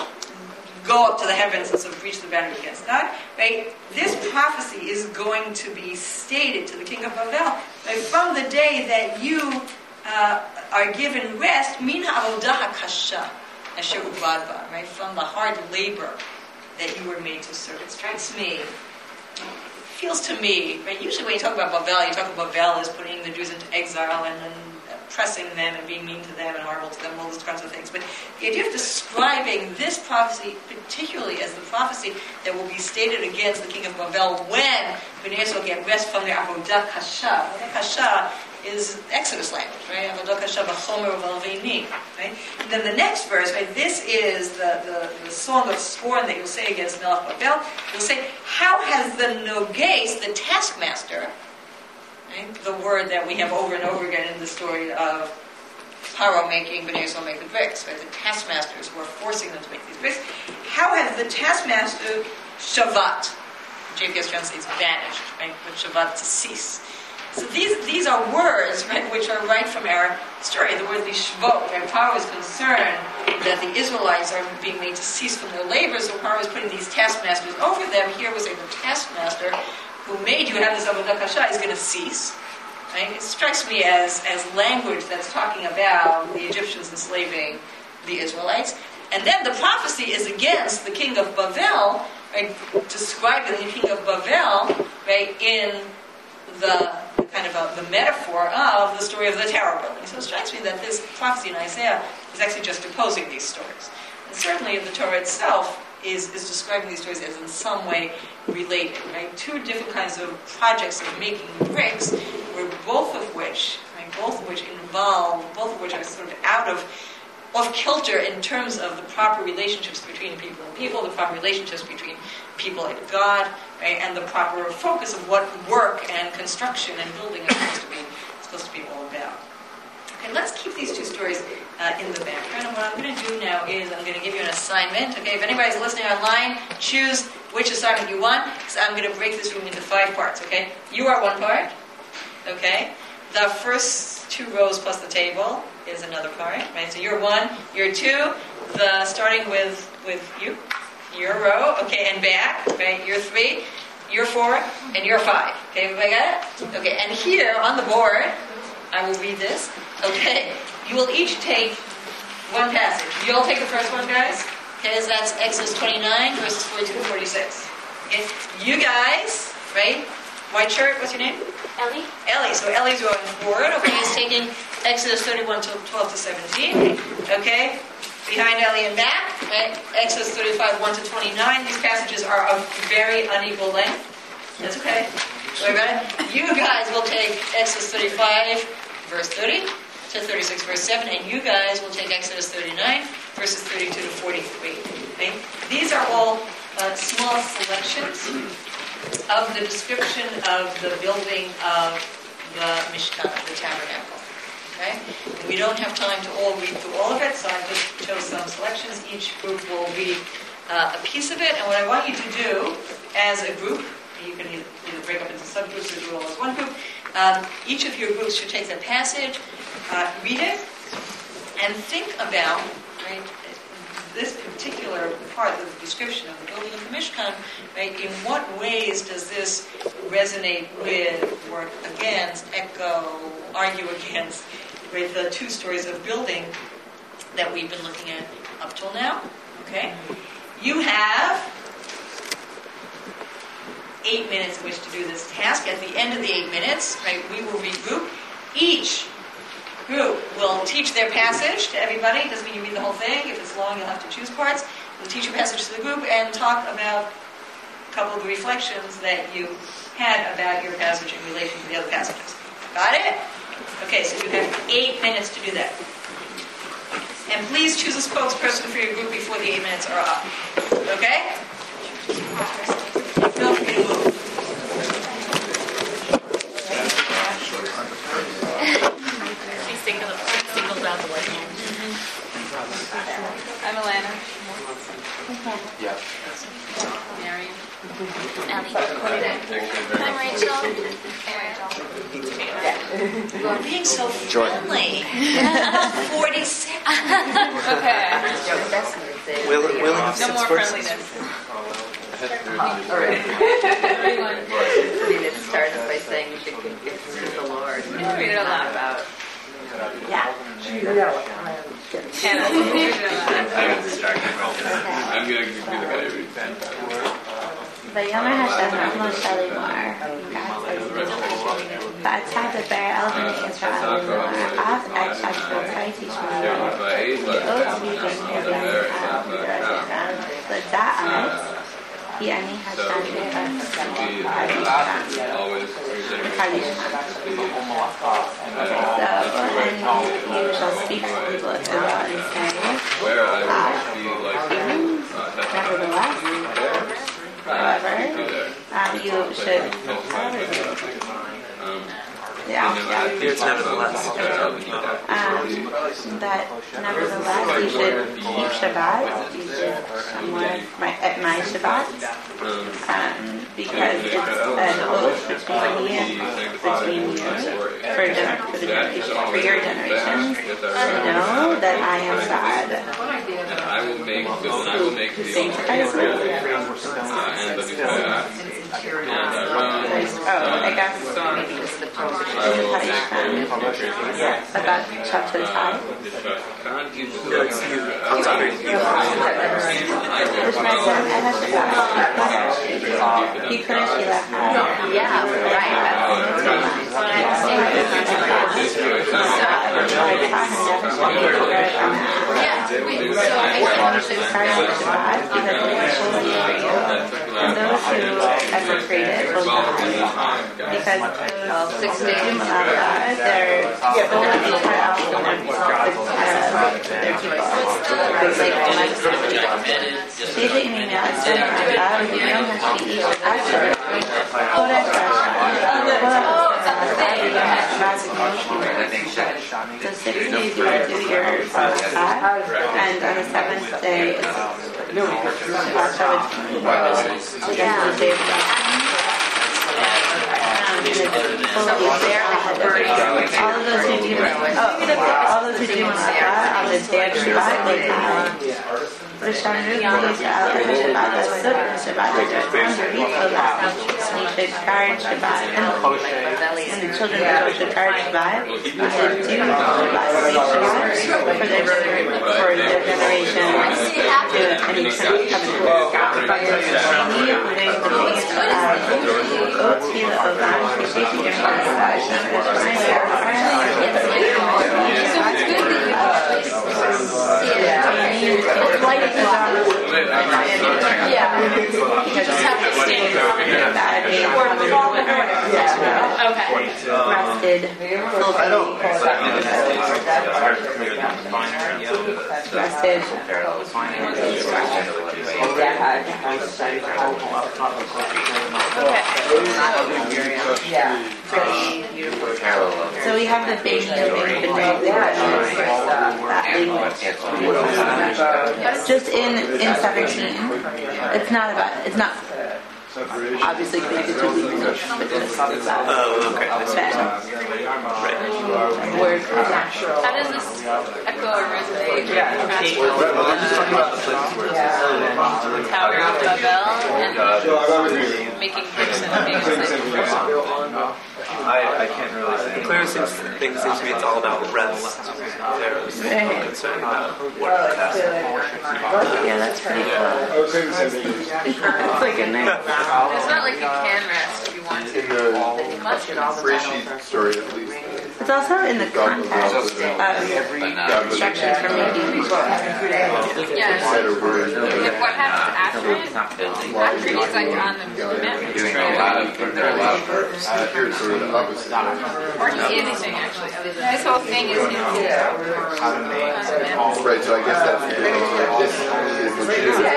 go up to the heavens and sort of reach the boundary against God, right, this prophecy is going to be stated to the king of Babel, right, from the day that you are given rest, min ha'avodah kasha asher ubadba, right, from the hard labor that you were made to serve. It strikes me, feels to me, right, usually when you talk about Babel, you talk about Babel as putting the Jews into exile and oppressing them and being mean to them and horrible to them, all those kinds of things. But the idea of describing this prophecy, particularly as the prophecy that will be stated against the king of Babel when Bnei Israel get rest from their avodah kasha. Avodah kasha is Exodus language, right? Avodah kasha b'chomer u'v'alveini, right? And then the next verse, right? This is the song of scorn that you'll say against Melech Babel. You'll say, how has the noges, the taskmaster, right? The word that we have over and over again in the story of Paro making Bnei Israel make the bricks, right? The taskmasters who are forcing them to make these bricks. How has the taskmaster shavat? JPS translates vanished, right? But shavat, to cease. So these are words, right, which are right from our story. The word lishvot, right? Paro is concerned that the Israelites are being made to cease from their labors, so Paro is putting these taskmasters over them. Here was a taskmaster who made you have this avodah kasha is going to cease. Right? It strikes me as language that's talking about the Egyptians enslaving the Israelites. And then the prophecy is against the king of Babel, right, describing the king of Babel, right, in the kind of the metaphor of the story of the tower building. So it strikes me that this prophecy in Isaiah is actually just opposing these stories. And certainly the Torah itself is describing these stories as in some way related, right? Two different kinds of projects of making bricks, where both of which are sort of out of off kilter in terms of the proper relationships between people and people, the proper relationships between people and God, right? And the proper focus of what work and construction and building is supposed to be all about. Okay, let's keep these two stories in the background. And what I'm going to do now is I'm going to give you an assignment. Okay, if anybody's listening online, choose which assignment you want, because I'm going to break this room into 5 parts. Okay, you are one part. Okay, the first 2 rows plus the table is another part. Right, so you're 1, you're 2. Starting with you, your row. Okay, and back. Right, you're 3, you're 4, and you're 5. Okay, everybody got it? Okay, and here on the board, I will read this. Okay, you will each take one passage. You all take the first one, guys. Okay, so that's Exodus 29 verses 42 to 46. Okay, you guys, right? White shirt, what's your name? Ellie. Ellie. So Ellie's going forward. Okay, he's taking Exodus 31 to 12 to 17. Okay, behind Ellie and back, right? Exodus 35 1 to 29. These passages are of very unequal length. That's okay. Worry about it. You guys will take Exodus 35 verse 30 to 36 verse 7, and you guys will take Exodus 39 verses 32 to 43. Okay? These are all small selections of the description of the building of the Mishkan, the tabernacle. Okay? And we don't have time to all read through all of it, so I just chose some selections. Each group will read a piece of it, and what I want you to do as a group, you can either break up into subgroups or do it all as one group. Each of your groups should take the passage, read it, and think about, right, this particular part of the description of the building of the Mishkan, right, in what ways does this resonate with, work against, echo, argue against, right, the 2 stories of building that we've been looking at up till now. Okay? You have 8 minutes in which to do this task. At the end of the 8 minutes, right, we will regroup. Each group will teach their passage to everybody. It doesn't mean you read the whole thing. If it's long, you'll have to choose parts. You'll teach your passage to the group and talk about a couple of the reflections that you had about your passage in relation to the other passages. Got it? Okay, so you have 8 minutes to do that. And please choose a spokesperson for your group before the 8 minutes are up. Okay? Feel free to move. She signaled out the way. I'm Alana. Yeah. Marion. Ellie. I'm Rachel. You're being so friendly. 46. Okay. We'll have No six more first. friendliness. All right. I mean, it starts by saying you should give gifts to the Lord. You can read it aloud. About Yeah. Hannah, you can read it aloud. I'm going to be the guy who reads. ויאמר השם אל משה לאמור, ואתה דבר אל בני ישראל לאמור, אף את שבתותי תשמעו, ואות ויגן ידיך מדרשכם, לדעת כי אני השם בארצכם and you shall speak to the people of Israel and say, nevertheless, however, you should. It's nevertheless. That nevertheless you should keep Shabbat. You should at my Shabbat, because it's an oath between me and between you for your generations. Know that I am God. And I will make the Sanctifies me. I guess about chapter 5. And those who ever created will die. because those Jumalaka, they're people. The 6 days you would do your Shabbat, and on the 7th day it's all of those who do Shabbat on the day of Shabbat, they have Shabbat, you should guard Shabbat, and the children should guard Shabbat, and do Shabbat for their generation, and you should come to So we have the baby just in 17. It's not obviously connected to the English, but just about word. How does this echo or resonate? Tower of Babel and making bricks and being I can't really say. The clearest thing seems to me it's all about rest. They're concerned about what yeah, that's pretty cool. It's like a nice. It's not like you can rest if you want to. In the Breshit story, at least. It's also in the context of instructions for making. Yeah. If what happens after it, after he's like on the movement, Doing a lot of, there are a lot of verbs. Here's sort of the opposite. or anything actually. This whole thing is Right, so I guess that's this is legitimate.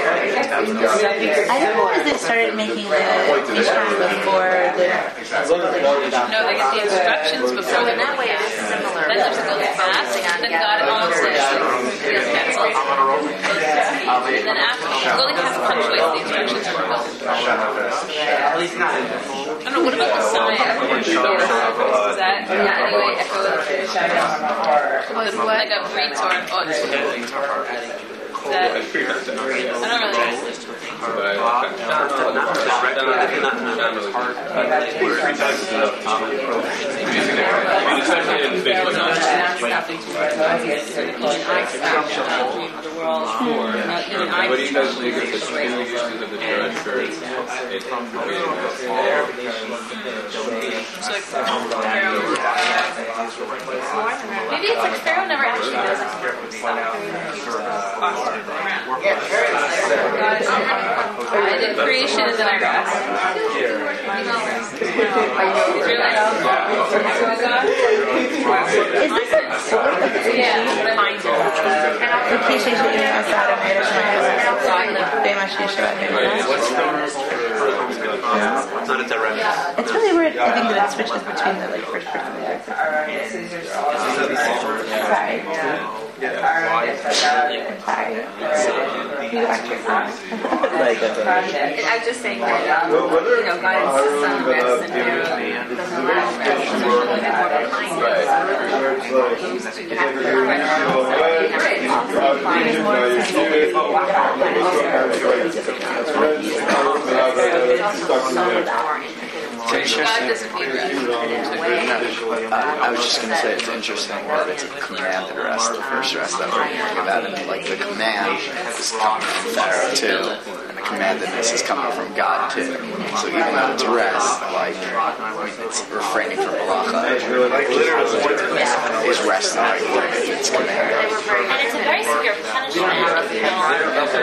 I don't know if they started making the Ishmael before the. no, they get the instructions before. So in that way, it is similar. Then there's a go fast, then God almost says feels cancelled. And then after, well, they have to punctuate the instructions for both. I don't know, what about the sign? Is that anyway echo like a breathe or an ut? That, I don't really What do you guys think of the true uses of the Torah church? maybe it's like Pharaoh never actually does it. I did creation and then I rest. Is this a not a direct. It's really weird. I think that it switches between the like first person and the Sorry. I was just saying that, God insists on rest and doesn't allow rest. So there's a little bit more kindness. You have to God doesn't need rest. I was just going to say it's interesting that it's a command rest, the first rest that we're hearing about, and like the command is coming from Pharaoh too. And the commandedness is coming from God too. So even though it's rest, like it's refraining from halacha, is rest the right word if it's commanded. And it's a very severe punishment if you don't.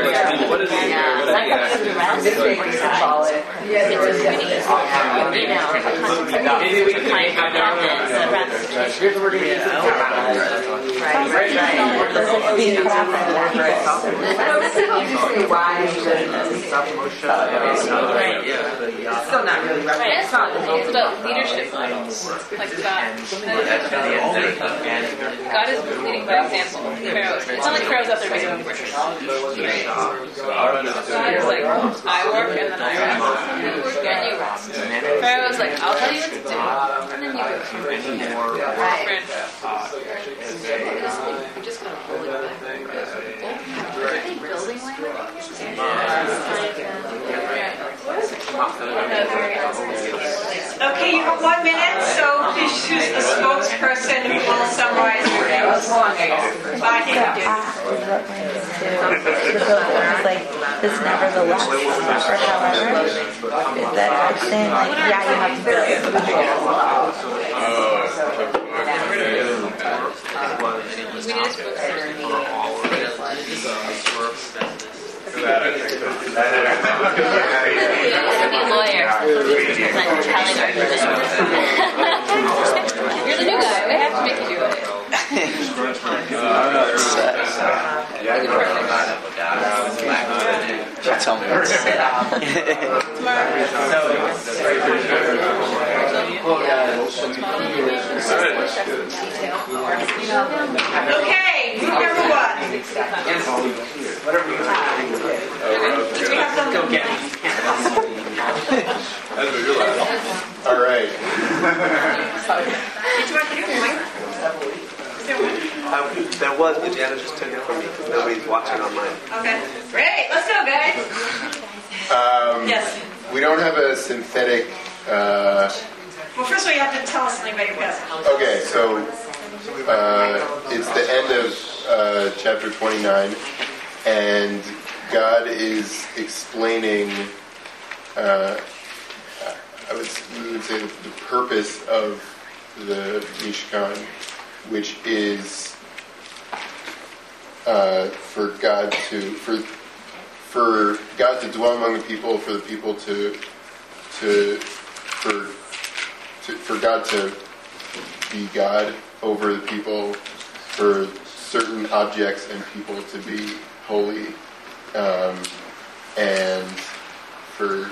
It's still not really right. It's not but leadership models, like God. God is leading by example. Pharaoh. It's not like Pharaoh's out there making orders. God is like, I work and then I rest. You work and you rest. Pharaoh's like, I'll tell you what to do, and then you do it. Right. I'm just going to pull it back. Are they building language? Okay, you have 1 minute, so please choose the spokesperson who will summarize your views. The like this nevertheless or however that it's saying like yeah you have to build You're the new guy. We have to make you do it. Tell me what to say. Okay, number 1. We have them. Go get it. That's what you're like. All right. Did you want to do one? There was, but Jana just took it from me. Nobody's watching online. Okay. Great. Let's go, guys. Yes. We don't have a synthetic. Well, first of all, you have to tell us something about your passage. Okay, so it's the end of chapter 29, and God is explaining. We would say the purpose of the Mishkan, which is for God to dwell among the people, for the people for God to be God over the people, for certain objects and people to be holy, and for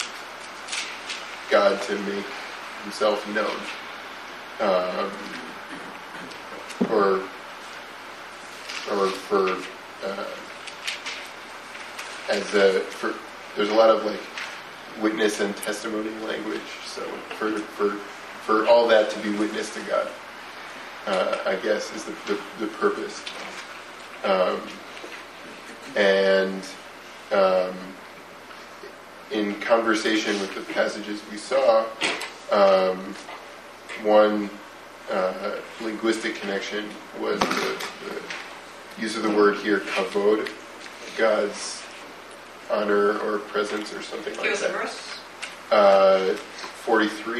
God to make himself known. Or for there's a lot of like witness and testimony language. So for all that to be witness to God, I guess is the purpose. In conversation with the passages we saw, one linguistic connection was the use of the word here, kavod, God's honor or presence or something like that. Give us a verse. 43.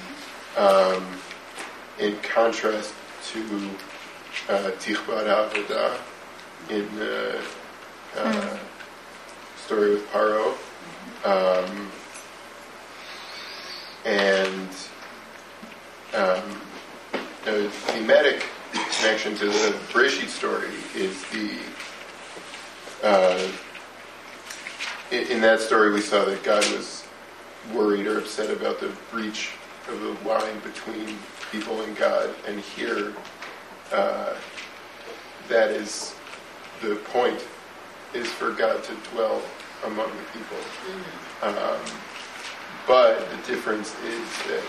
In contrast to Tichbar HaAvodah in the story with Paro. A thematic connection to the Bereshit story is in that story we saw that God was worried or upset about the breach of the line between people and God, and here that is the point, is for God to dwell among the people. But the difference is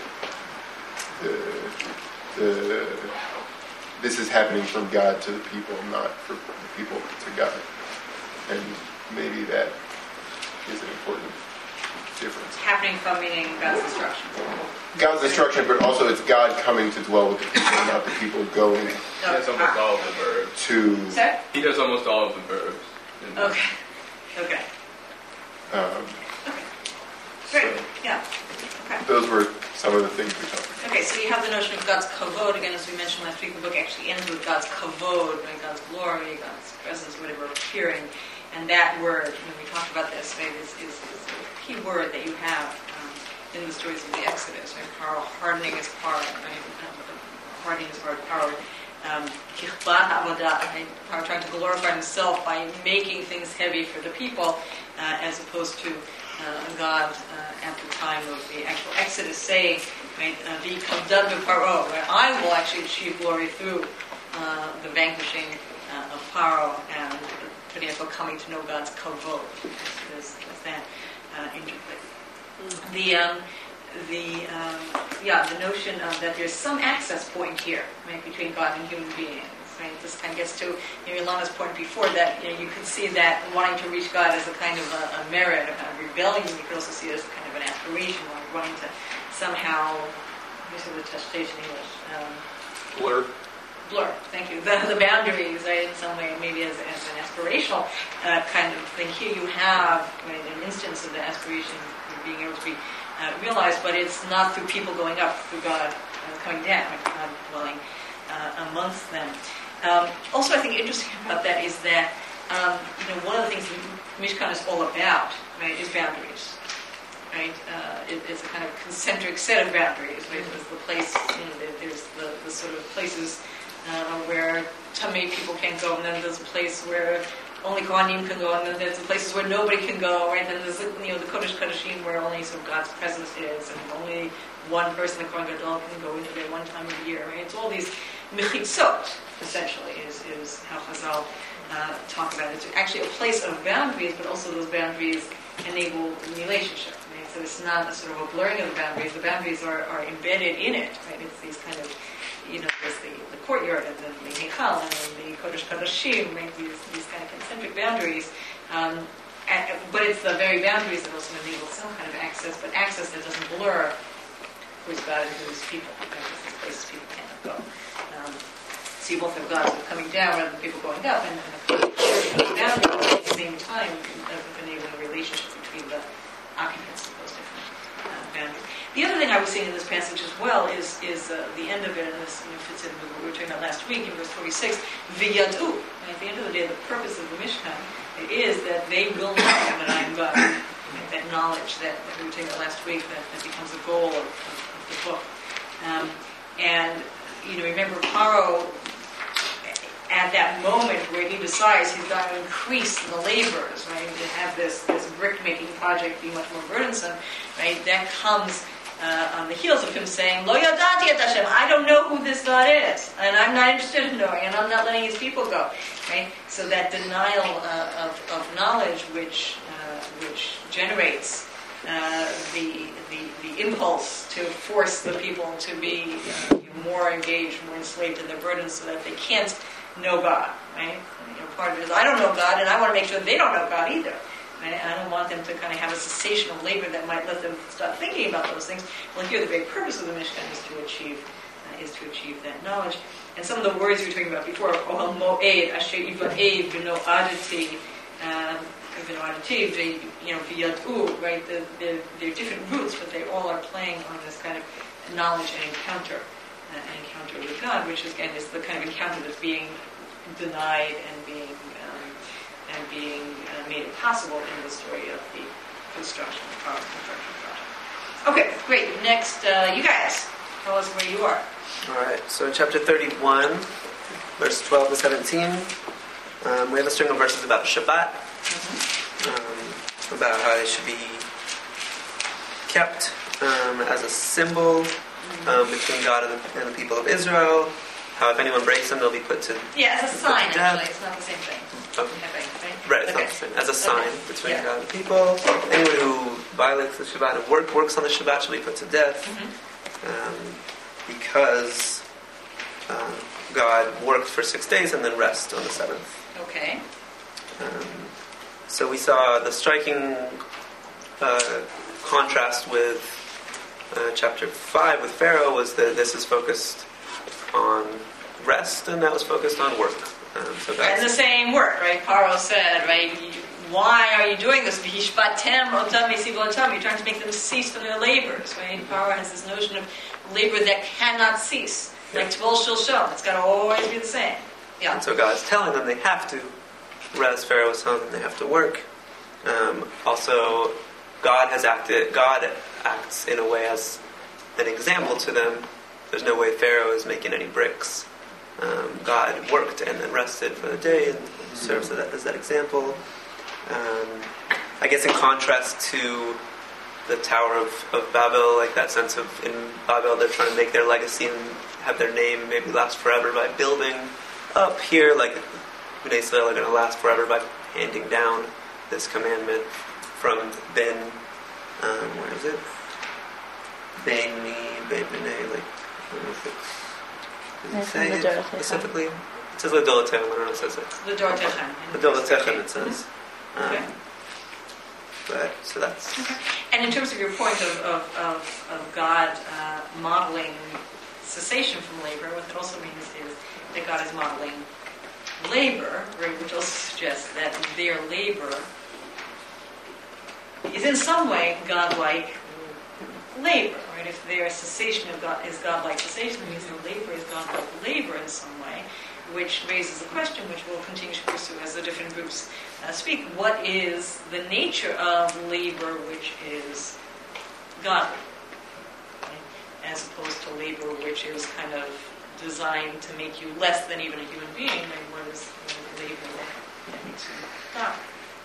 that this is happening from God to the people, not from the people to God. And maybe that is an important difference. Happening from meaning God's instruction. God's instruction, but also it's God coming to dwell with the people, not the people going. He does almost all of the verbs. Sorry? He does almost all of the verbs. Okay. Great. Yeah. Okay. Those were some of the things we talked about. Okay, so you have the notion of God's kavod. Again, as we mentioned last week, the book actually ends with God's kavod, right? God's glory, God's presence, whatever, appearing. And that word, when we talked about this, right, is the key word that you have in the stories of the Exodus, right? Paro hardening his heart, right? Hardening his heart, Paro trying to glorify himself by making things heavy for the people, as opposed to God at the time of the actual Exodus saying, right, Paro, right? I will actually achieve glory through the vanquishing of Paro and therefore coming to know God's kavod. There's that interplay. The notion of that there's some access point here, right, between God and human beings. Right? This kind of gets to Ilana's point before that you could see that wanting to reach God as a kind of a merit, a kind of rebellion. You could also see it as kind of an aspiration, like wanting to somehow, use of the touchstation English. Blur. Thank you. The boundaries, right, in some way, maybe as an aspirational kind of thing. Here you have, right, an instance of the aspiration being able to be realized, but it's not through people going up, through God coming down, right, God dwelling amongst them. Also, I think interesting about that is that one of the things that Mishkan is all about, right, is boundaries. Right, it's a kind of concentric set of boundaries. Right, there's the place, there's the sort of places where Tamei people can't go, and then there's a place where only Kohanim can go, and then there's the places where nobody can go, right? Then there's the Kodesh Kodeshim where only sort of God's presence is, and only one person, the Kohen Gadol, can go into there one time of the year, right? It's all these mechitzot, essentially, is how Chazal talk about it. It's actually a place of boundaries, but also those boundaries enable relationship. Right? So it's not a sort of a blurring of the boundaries. The boundaries are embedded in it, right? It's these kind of, there's the courtyard and then the Heichal and then the Kodesh Kodeshim, right? These kind of concentric boundaries. But it's the very boundaries that also enable some kind of access, but access that doesn't blur who's God and who's people. Right? These places people can't go. So you both have God coming down rather than people going up, and the boundaries at the same time enabling a relationship between the occupants of those different boundaries. The other thing I was seeing in this passage as well is the end of it, and this fits in with what we were talking about last week in verse 26, V'yadu. And at the end of the day, the purpose of the Mishkan is that they will know that I am God. Right? That knowledge that we were talking about last week, that becomes a goal of the book. Remember Paro, at that moment where he decides he's going to increase the labors, right, to have this brick-making project be much more burdensome, right, that comes on the heels of him saying, Lo yadati et Hashem, I don't know who this God is, and I'm not interested in knowing, and I'm not letting his people go, right? So that denial of knowledge, which generates the impulse to force the people to be more engaged, more enslaved in their burdens, so that they can't know God, right? Part of it is I don't know God, and I want to make sure they don't know God either. Right? I don't want them to kind of have a cessation of labor that might let them stop thinking about those things. Well, here the very purpose of the Mishkan is to achieve that knowledge. And some of the words we were talking about before, Ohel Moed, Asher Ivaed, V'no Adati, V'yadu, right? They're different roots, but they all are playing on this kind of knowledge and encounter with God, which again is the kind of encounter that's being denied and being made impossible in the story of the construction project. Okay, great. Next, you guys, tell us where you are. All right. So in chapter 31, verse 12 to 17, we have a string of verses about Shabbat, about how it should be kept as a symbol between God and the people of Israel. How if anyone breaks them, they'll be put to as a sign. Actually, it's not the same thing. Okay. Right, it's not the same. As a sign between God and the people. Anyone who violates the Shabbat and works on the Shabbat shall be put to death, because God worked for 6 days and then rest on the seventh. Okay. So we saw the striking contrast with chapter 5 with Pharaoh was that this is focused on rest and that was focused on work. And the same work, right? Paro said, right, why are you doing this? You're trying to make them cease from their labors, right? Paro has this notion of labor that cannot cease, like Tvol Shel Shom. It's got to always be the same. Yeah. And so God's telling them they have to, whereas Pharaoh was telling them they have to work. Also, God acts in a way as an example to them. There's no way Pharaoh is making any bricks. God worked and then rested for the day and serves as that example. I guess in contrast to the Tower of Babel, like that sense of in Babel they're trying to make their legacy and have their name maybe last forever by building up. Here, like Bnei Israel are going to last forever by handing down this commandment from Ben, where is it? Bnei, like, I don't know if does it say it specifically? It says L'Dor Techem, I don't know if it says it. L'Dor Techem. L'Dor Techem it says. Okay. But, so that's... Okay. And in terms of your point of God modeling cessation from labor, what that also means is that God is modeling labor, right, which also suggests that their labor is in some way godlike labor, right? If their cessation of God is godlike cessation, it means their labor is godlike labor in some way, which raises a question which we'll continue to pursue as the different groups speak. What is the nature of labor which is godly, right? As opposed to labor which is kind of designed to make you less than even a human being, and what is labor that makes you godly?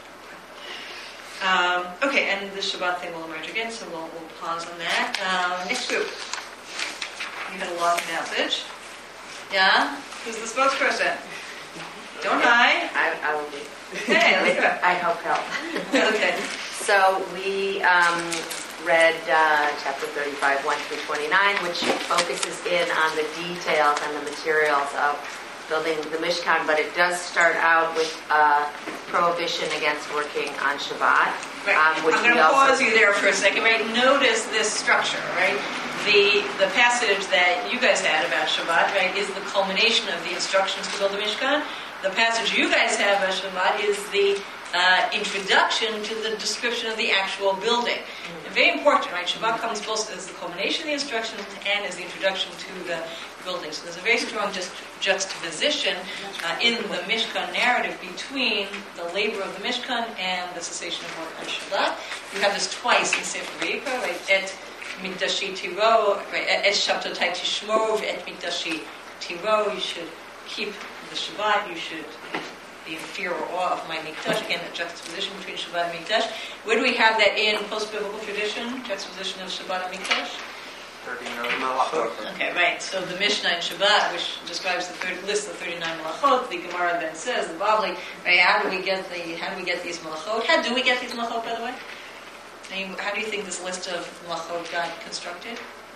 Okay, and the Shabbat thing will emerge again, so we'll pause on that. Next group. You had a long passage. Yeah? Who's the spokesperson? Don't hide. I will be. Hey, let's go. I hope help. Okay. So we read chapter 35, 1 through 29, which focuses in on the details and the materials of building the Mishkan, but it does start out with prohibition against working on Shabbat. Right. I'm going to pause you there for a second. Right? Notice this structure, right? The passage that you guys had about Shabbat, right, is the culmination of the instructions to build the Mishkan. The passage you guys have about Shabbat is the introduction to the description of the actual building. And very important, right? Shabbat comes both as the culmination of the instructions and as the introduction to the building. So there's a very strong juxtaposition in the Mishkan narrative between the labor of the Mishkan and the cessation of work on Shabbat. You have this twice in Sefer Vayikra, right? Et Mikdashi Tiro, right? Et Shabtotai Tishmor, et Mikdashi Tiro. You should keep the Shabbat. You should be in fear or awe of my Mikdash. Again, the juxtaposition between Shabbat and Mikdash. Where do we have that in post-biblical tradition? Juxtaposition of Shabbat and Mikdash? 39 malachot. Okay, right. So the Mishnah in Shabbat, which describes the list of 39 malachot, the Gemara then says, the Bavli, right, how do we get these malachot? How do we get these malachot, by the way? How do you think this list of malachot got constructed?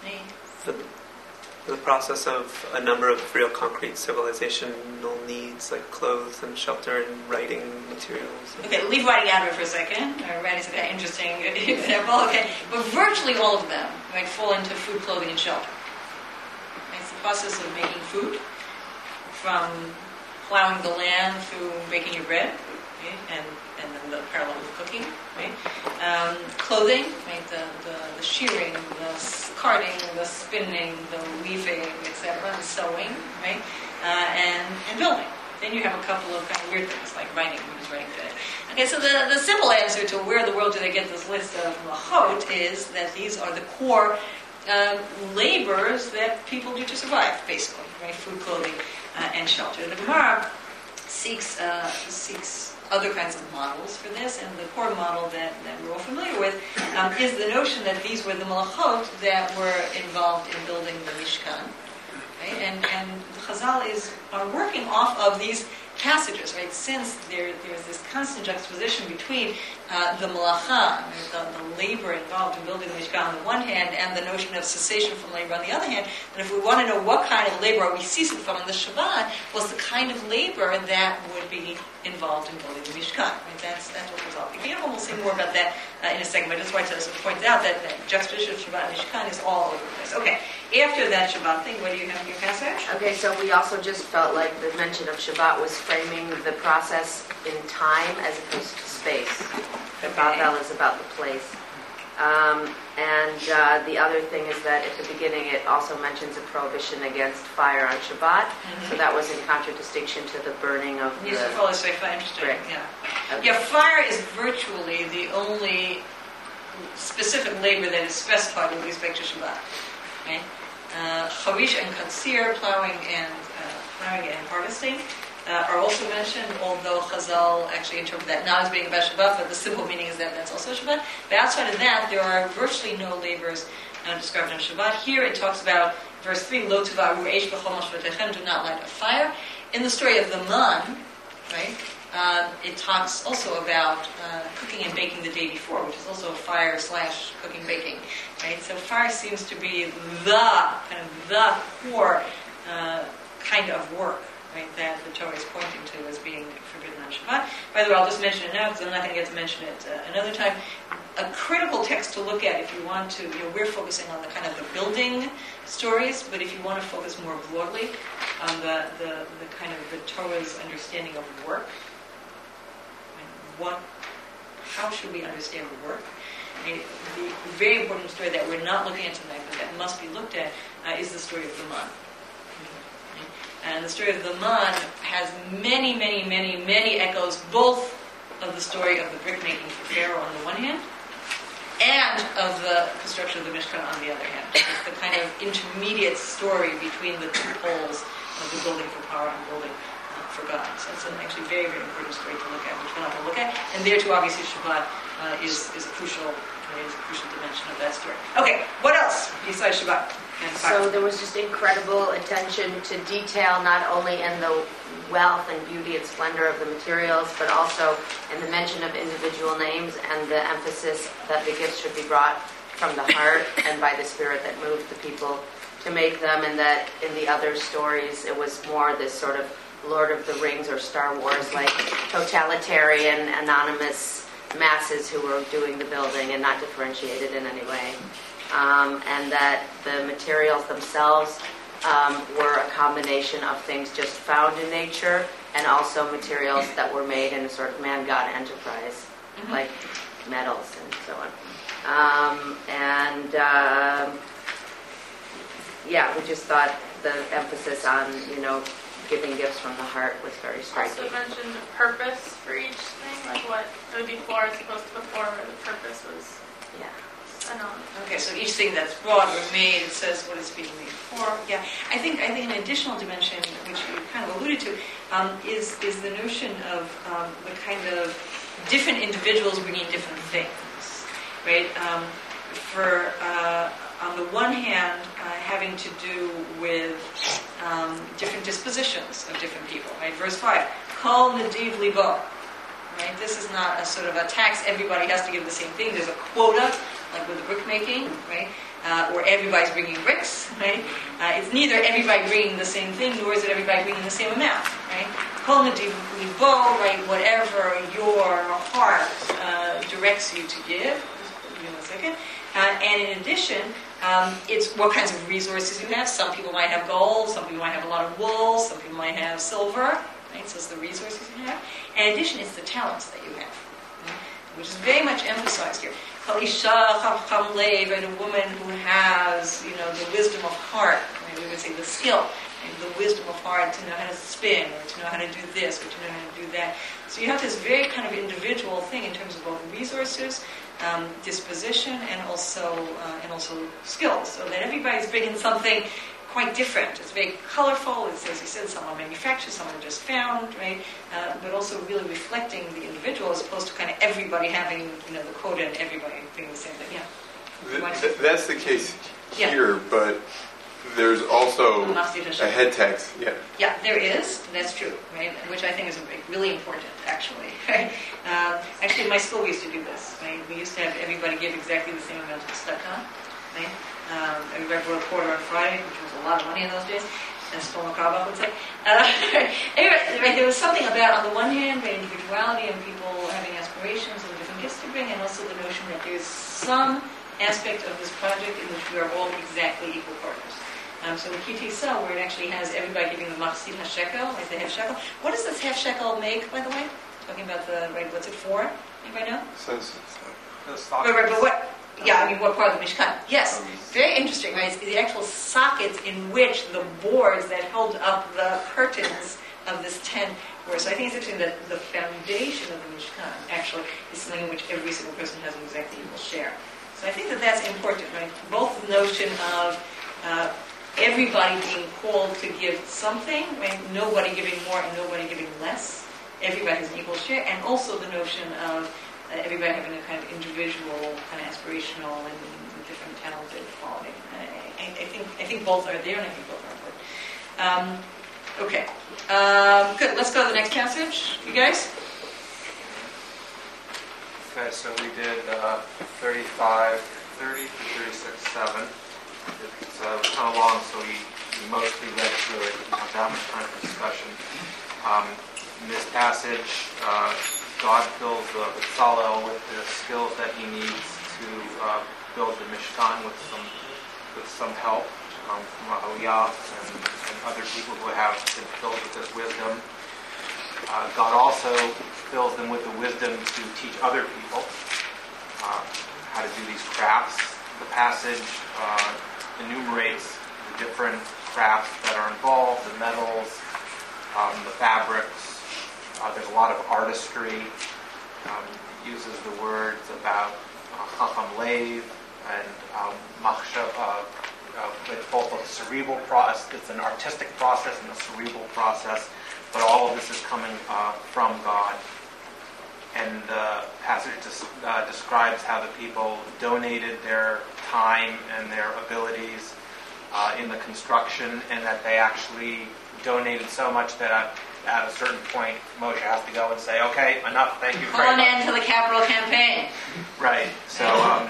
The process of a number of real concrete civilizational needs, like clothes and shelter and writing materials. Okay, leave writing out of it for a second. Writing's an interesting example. Okay, but virtually all of them, right, fall into food, clothing, and shelter. It's the process of making food, from plowing the land through baking your bread, okay, and then the parallel with cooking, right? Clothing, right? The shearing, the carding, the spinning, the weaving, etc., the sewing, right? And building. Then you have a couple of kind of weird things like writing. Who's writing today? Okay, so the simple answer to where in the world do they get this list of malachot is that these are the core labors that people do to survive, basically, right? Food, clothing, and shelter. The Gemara seeks other kinds of models for this, and the core model that we're all familiar with is the notion that these were the malachot that were involved in building the Mishkan. Right? And Chazal are working off of these passages, right? Since there's this constant juxtaposition between the malacha, the labor involved in building the Mishkan on the one hand, and the notion of cessation from labor on the other hand. And if we want to know what kind of labor are we ceasing from in the Shabbat, was the kind of labor that would be involved in building the Mishkan. Right? That's what Chazal. We'll say more about that in a second, but I just wanted to point out that juxtaposition of Shabbat and Mishkan is all over the place. Okay, after that Shabbat thing, what do you have in your passage? Okay, so we also just felt like the mention of Shabbat was framing the process in time as opposed to space. The Babel is about the place. And the other thing is that at the beginning it also mentions a prohibition against fire on Shabbat, so that was in contradistinction to the burning of the... Interesting. Yeah. Okay. Yeah, fire is virtually the only specific labor that is specified with respect to Shabbat. Right? Charish and Katsir, plowing and harvesting, are also mentioned, although Chazal actually interpret that not as being about Shabbat, but the simple meaning is that that's also Shabbat. But outside of that, there are virtually no labors described on Shabbat. Here it talks about, verse 3, Lo tuvaru eish b'chol mashvatechem, do not light a fire. In the story of the man, right, it talks also about cooking and baking the day before, which is also fire / cooking baking, right? So fire seems to be the core kind of work, right, that the Torah is pointing to as being forbidden on Shabbat. By the way, I'll just mention it now because I'm not going to get to mention it another time. A critical text to look at if you want to, we're focusing on the kind of the building stories, but if you want to focus more broadly on the kind of the Torah's understanding of work, how should we understand work? The very important story that we're not looking at tonight, but that must be looked at, is the story of the man. And the story of the man has many, many, many, many echoes, both of the story of the brick making for Pharaoh on the one hand, and of the construction of the Mishkan on the other hand. It's the kind of intermediate story between the two poles of the building for power and building for God. So it's an actually very, very important story to look at, which we're not going to look at. And there too, obviously, Shabbat is a crucial dimension of that story. Okay, what else besides Shabbat? So there was just incredible attention to detail, not only in the wealth and beauty and splendor of the materials, but also in the mention of individual names and the emphasis that the gifts should be brought from the heart and by the Spirit that moved the people to make them, and that in the other stories it was more this sort of Lord of the Rings or Star Wars, like totalitarian, anonymous masses who were doing the building and not differentiated in any way. And that the materials themselves were a combination of things just found in nature and also materials that were made in a sort of man-God enterprise, like metals and so on. We just thought the emphasis on, giving gifts from the heart was very striking. Also mentioned the purpose for each thing, like what it would be for as opposed to before, where the purpose was. Yeah. Okay, so each thing that's brought or made, it says what it's being made for. Yeah, I think an additional dimension, which you kind of alluded to, is the notion of the kind of different individuals bringing different things, right? On the one hand, having to do with different dispositions of different people, right? Verse 5, Kol Nadiv Libo. Right? This is not a sort of a tax. Everybody has to give the same thing. There's a quota, like with the brick making, right? Or everybody's bringing bricks, right? It's neither everybody bringing the same thing, nor is it everybody bringing the same amount, right? Kol Nadiv Libo, right? Whatever your heart directs you to give. Just give me 1 second. And in addition, it's what kinds of resources you have. Some people might have gold. Some people might have a lot of wool. Some people might have silver. Right? So it's the resources you have. And in addition, it's the talents that you have, which is very much emphasized here. Kalisha Chacham-lev, a woman who has, the wisdom of heart. Right? We would say the skill, and the wisdom of heart to know how to spin, or to know how to do this, or to know how to do that. So you have this very kind of individual thing in terms of both resources, disposition, and also skills. So that everybody's bringing something quite different. It's very colorful. It's, as you said, some are manufactured, some are just found, right? But also really reflecting the individual as opposed to kind of everybody having, the quota and everybody doing the same thing. Yeah. That's the case here, but there's also a head tax. Yeah. Yeah, there is. That's true, right? Which I think is really important, actually. Right? Actually, in my school we used to do this. Right? We used to have everybody give exactly the same amount of tzedakah, right? Everybody brought a quarter on Friday, which was a lot of money in those days, as Shlomo Carlebach would say. Anyway, there was something about, on the one hand, the individuality and people having aspirations and different gets to bring, and also the notion that there's some aspect of this project in which we are all exactly equal partners. So in Ki Tisa, where it actually has everybody giving the Machzit HaShekel, like the half shekel. What does this half shekel make, by the way? Talking about what's it for? Anybody know? Right, but what? Yeah, I mean, what part of the Mishkan? Yes, very interesting, right? It's the actual sockets in which the boards that hold up the curtains of this tent were. So I think it's interesting that the foundation of the Mishkan actually is something in which every single person has an exactly equal share. So I think that that's important, right? Both the notion of everybody being called to give something, right? Nobody giving more and nobody giving less. Everybody has an equal share, and also the notion of everybody having a kind of individual, kind of aspirational and different talented quality. I think both are there, and I think both are important. Okay, good. Let's go to the next passage, you guys. Okay, so we did 35:30 to 36:7. It's kind of long, so we mostly read through it. We don't have that much time for discussion. In this passage, God fills Bezalel with the skills that he needs to build the Mishkan with some help from Aholiab and other people who have been filled with this wisdom. God also fills them with the wisdom to teach other people how to do these crafts. The passage enumerates the different crafts that are involved, the metals, the fabrics. There's a lot of artistry. Uses the words about Chacham Lev and it's both a cerebral process, it's an artistic process and a cerebral process, but all of this is coming from God. And the passage describes how the people donated their time and their abilities in the construction, and that they actually donated so much that at a certain point, Moshe has to go and say, "Okay, enough. Thank you very much." Call an end to the capital campaign. Right. So,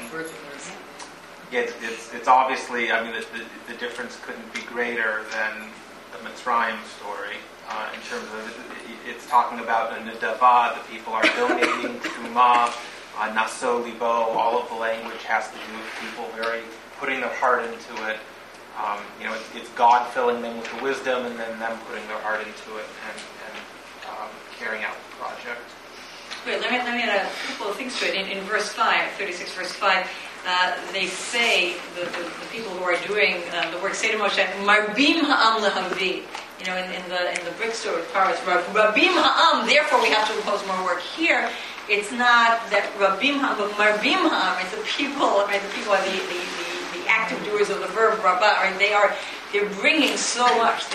it's obviously. I mean, the difference couldn't be greater than the Mitzrayim story in terms of it's talking about a nedava. The people are donating truma, naso libo. All of the language has to do with people very putting their heart into it. It's God filling them with the wisdom and then them putting their heart into it and carrying out the project. Wait, let me add a couple of things to it. In verse 5, 36 verse 5, they say, the people who are doing the work say to Moshe, Marbim ha'am lehavi. In the brick store with Paro, it's Rabim ha'am, therefore we have to impose more work. Here, it's not that Rabim ha'am, but Marbim ha'am, right? The people are the active doers of the verb rabba, right? They're bringing so much.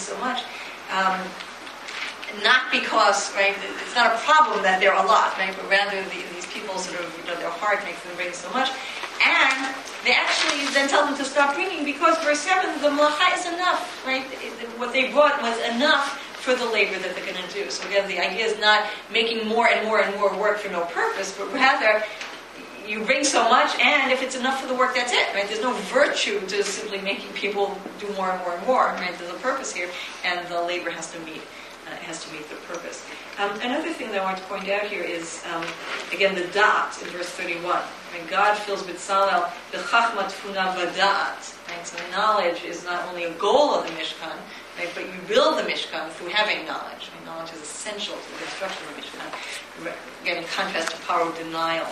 Not because, right? It's not a problem that they're a lot, right? But rather these people sort of, their heart makes them bring so much, and they actually then tell them to stop bringing because verse 7, the malacha is enough, right? What they brought was enough for the labor that they're going to do. So again, the idea is not making more and more and more work for no purpose, but rather you bring so much, and if it's enough for the work, that's it, right? There's no virtue to simply making people do more and more and more, right? There's a purpose here, and the labor has to meet the purpose. Another thing that I want to point out here is, again, the dot in verse 31. Right? God fills Bezalel b'chachma tfuna v'da'at. Right? So knowledge is not only a goal of the Mishkan, right? But you build the Mishkan through having knowledge. Right? Knowledge is essential to the construction of the Mishkan. Again, in contrast to Paro's denial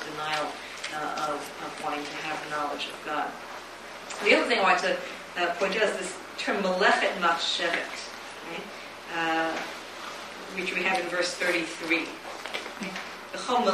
of wanting to have knowledge of God. The other thing I want to point out is this term melechet machshevet, right? Which we have in verse 33. What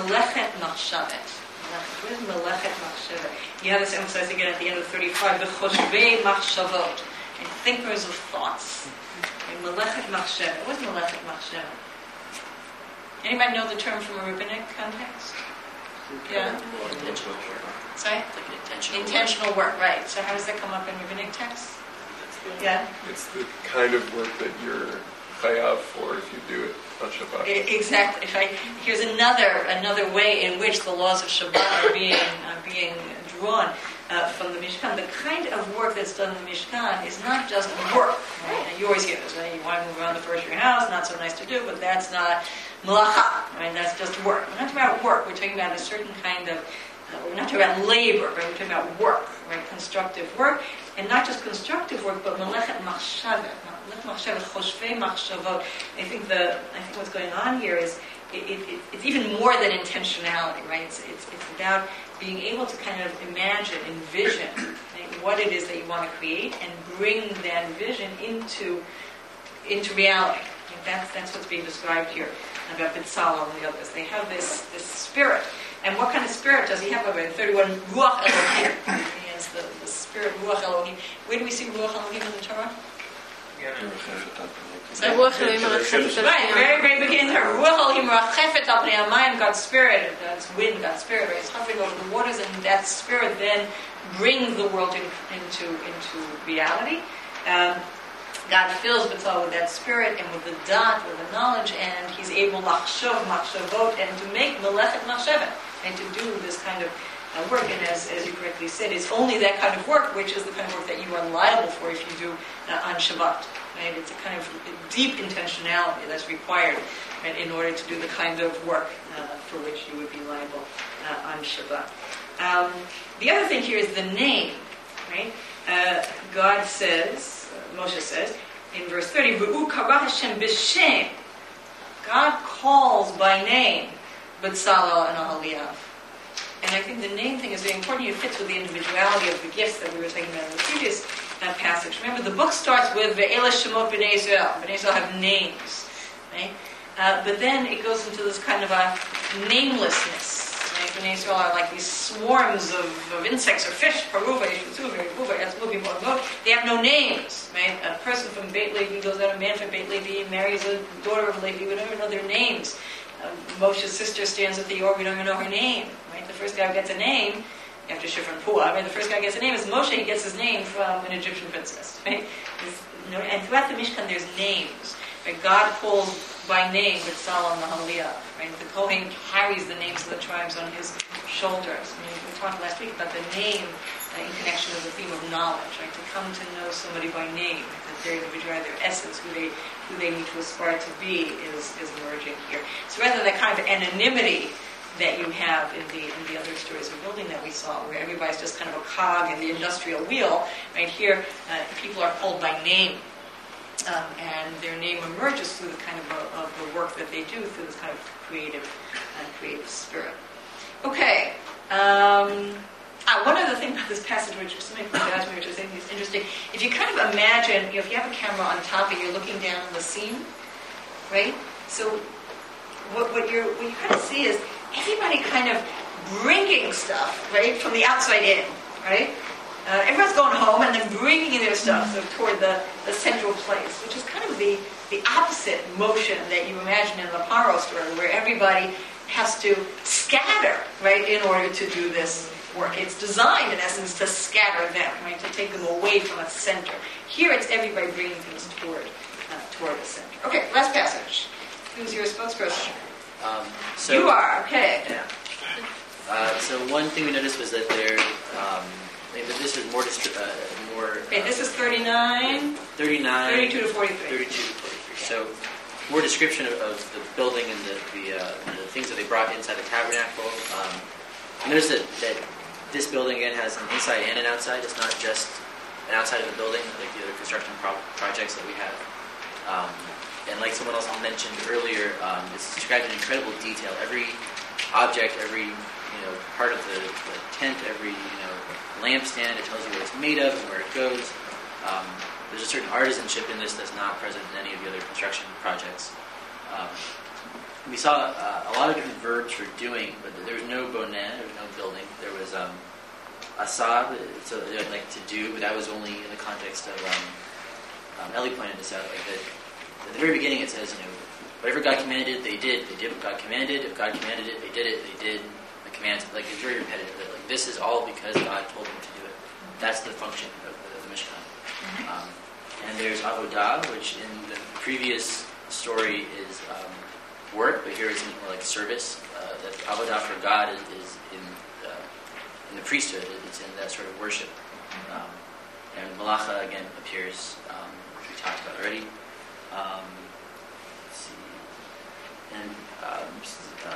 is melechet machshevet? You have this emphasized again at the end of 35. B'choshvei machshavot, and thinkers of thoughts. Melechet machshevet. What is melechet machshevet? Anybody know the term from a rabbinic context? Yeah? Intentional work. Sorry? Like intentional work, right. So how does that come up in rabbinic texts? Yeah? It's the kind of work that you're chayav for if you do it on Shabbat. Exactly. Right? Here's another way in which the laws of Shabbat are being drawn from the Mishkan. The kind of work that's done in the Mishkan is not just work. Right? And you always hear this, right? You want to move around the first of your house, not so nice to do, but that's not malacha, right? That's just work. We're not talking about work. We're talking about a certain kind of, we're not talking about labor, right? We're talking about work, right? Constructive work. And not just constructive work, but melechet machshavet, choshvei machshavot. I think what's going on here is it's even more than intentionality, right? It's about being able to kind of imagine, envision, right, what it is that you want to create, and bring that vision into reality. That's what's being described here about Bezalel and the others. They have this spirit. And what kind of spirit does he have? In 31, Ruach Elohim. He has the spirit Ruach Elohim. Where do we see Ruach Elohim in the Torah? Right, very, very beginning there. Ruach Elohim rachefet al pnei hamayim, God's spirit, God's wind, God's spirit, right? It's hovering over the waters, and that spirit then brings the world into reality. God fills Bezalel with that spirit and with the dot, with the knowledge, and he's able lachshov, machshavot, and to make melechet machshavet, and to do this kind of work. And as you correctly said, it's only that kind of work which is the kind of work that you are liable for if you do on Shabbat. Right? It's a kind of deep intentionality that's required, right, in order to do the kind of work for which you would be liable on Shabbat. The other thing here is the name. Right? God says, Moshe says in verse 30, "V'u kara Hashem b'shem." God calls by name Bezalel and Aholiav. And I think the name thing is very important. It fits with the individuality of the gifts that we were talking about in the previous passage. Remember, the book starts with Ve'ela Shemot B'nai Israel. B'nai Israel have names, right? But then it goes into this kind of a namelessness. Right? B'nai Israel are like these swarms of insects or fish. Paruva, Yeshutzu, Ve'ruva, Yatzmubi, Mo'amot. They have no names, right? A person from Beit Levi goes out, a man from Beit Levi marries a daughter of Levi. We don't even know their names. Moshe's sister stands at the Or. We don't even know her name. Right? The first guy who gets a name after Shifra and Puah, right? The first guy who gets a name is Moshe. He gets his name from an Egyptian princess. Right? And throughout the Mishkan, there's names. Right? God calls by name Bezalel and Aholiav. Right? The Kohen carries the names of the tribes on his shoulders. I mean, we talked last week about the name in connection with the theme of knowledge. Right? To come to know somebody by name, that their individuality, their essence, who they need to aspire to be, is emerging here. So rather than that kind of anonymity that you have in the other stories of building that we saw, where everybody's just kind of a cog in the industrial wheel, right here, people are called by name, and their name emerges through the kind of the work that they do, through this kind of creative spirit. Okay. One other thing about this passage, which somebody pointed out to me, which I think is interesting. If you kind of imagine, if you have a camera on top and you're looking down on the scene, right? So what you kind of see is everybody kind of bringing stuff, right, from the outside in, right? Everyone's going home and then bringing in their stuff toward the central place, which is kind of the opposite motion that you imagine in the Paro story, where everybody has to scatter, right, in order to do this work. It's designed, in essence, to scatter them, right, to take them away from a center. Here, it's everybody bringing things toward the center. Okay, last passage. Who's your spokesperson? You are, okay. Yeah. So one thing we noticed was that this is more. Okay, this is 39. 32 to 43. 32 to 43. So more description of the building and the things that they brought inside the tabernacle. Notice that this building again has an inside and an outside. It's not just an outside of the building like the other construction projects that we have. And like someone else mentioned earlier, it's described in incredible detail. Every object, every part of the tent, every lampstand, it tells you what it's made of and where it goes. There's a certain artisanship in this that's not present in any of the other construction projects. We saw a lot of different verbs for doing, but there was no boneh, there was no building. There was asab, so like to do, but that was only in the context of Ellie pointed this out. At the very beginning, it says, whatever God commanded, they did. They did what God commanded. If God commanded it, they did it. They did the commands. Like it's very repetitive. Like this is all because God told them to do it. That's the function of the Mishkan. And there's avodah, which in the previous story is work, but here it's more like service. That avodah for God is in the priesthood. It's in that sort of worship. And malacha again appears, which we talked about already. Let's see. And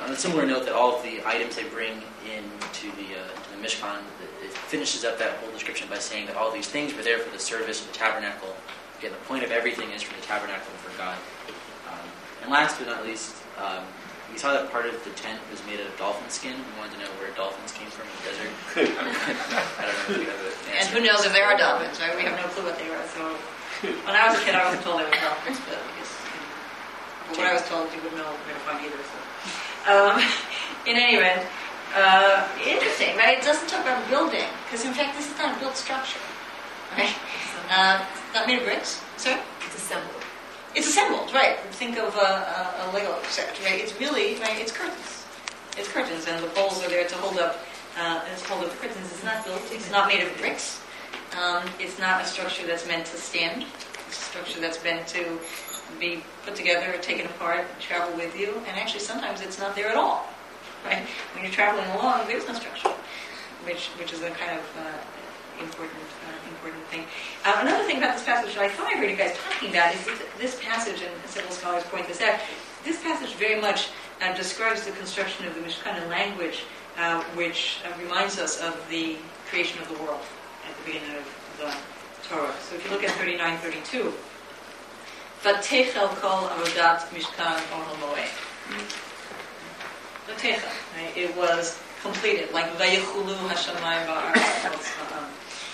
on a similar note, that all of the items they bring into the Mishkan, it finishes up that whole description by saying that all these things were there for the service of the tabernacle. Again, the point of everything is for the tabernacle and for God. And last but not least, we saw that part of the tent was made out of dolphin skin. We wanted to know where dolphins came from in the desert. I don't know if you have an answer. And who knows if there are dolphins, right? We have no clue what they are. So when I was a kid, I wasn't told they were dolphins, but I guess what I was told, you wouldn't know where to find either. So. In any event, interesting, right? It doesn't talk about building, because in fact, this is not a built structure, right? It's not made of bricks. Sorry? It's assembled. It's assembled, right? Think of a Lego set, right? It's really, right? It's curtains. It's curtains, and the poles are there to hold up. The curtains. It's not built. It's not made of bricks. It's not a structure that's meant to stand. It's a structure that's meant to be put together, taken apart, travel with you. And actually, sometimes it's not there at all, right? When you're traveling along, there's no structure, which is a kind of important thing. Another thing about this passage that I thought I heard you guys talking about is that this passage, and several scholars point this out, this passage very much describes the construction of the Mishkan in language, which reminds us of the creation of the world at the beginning of the Torah. So if you look at 39:32, Vatechel kol avodat Mishkan Ohel Moed. Vatechel, right? It was completed, like Vayichulu Hashamayim Ba'aretz.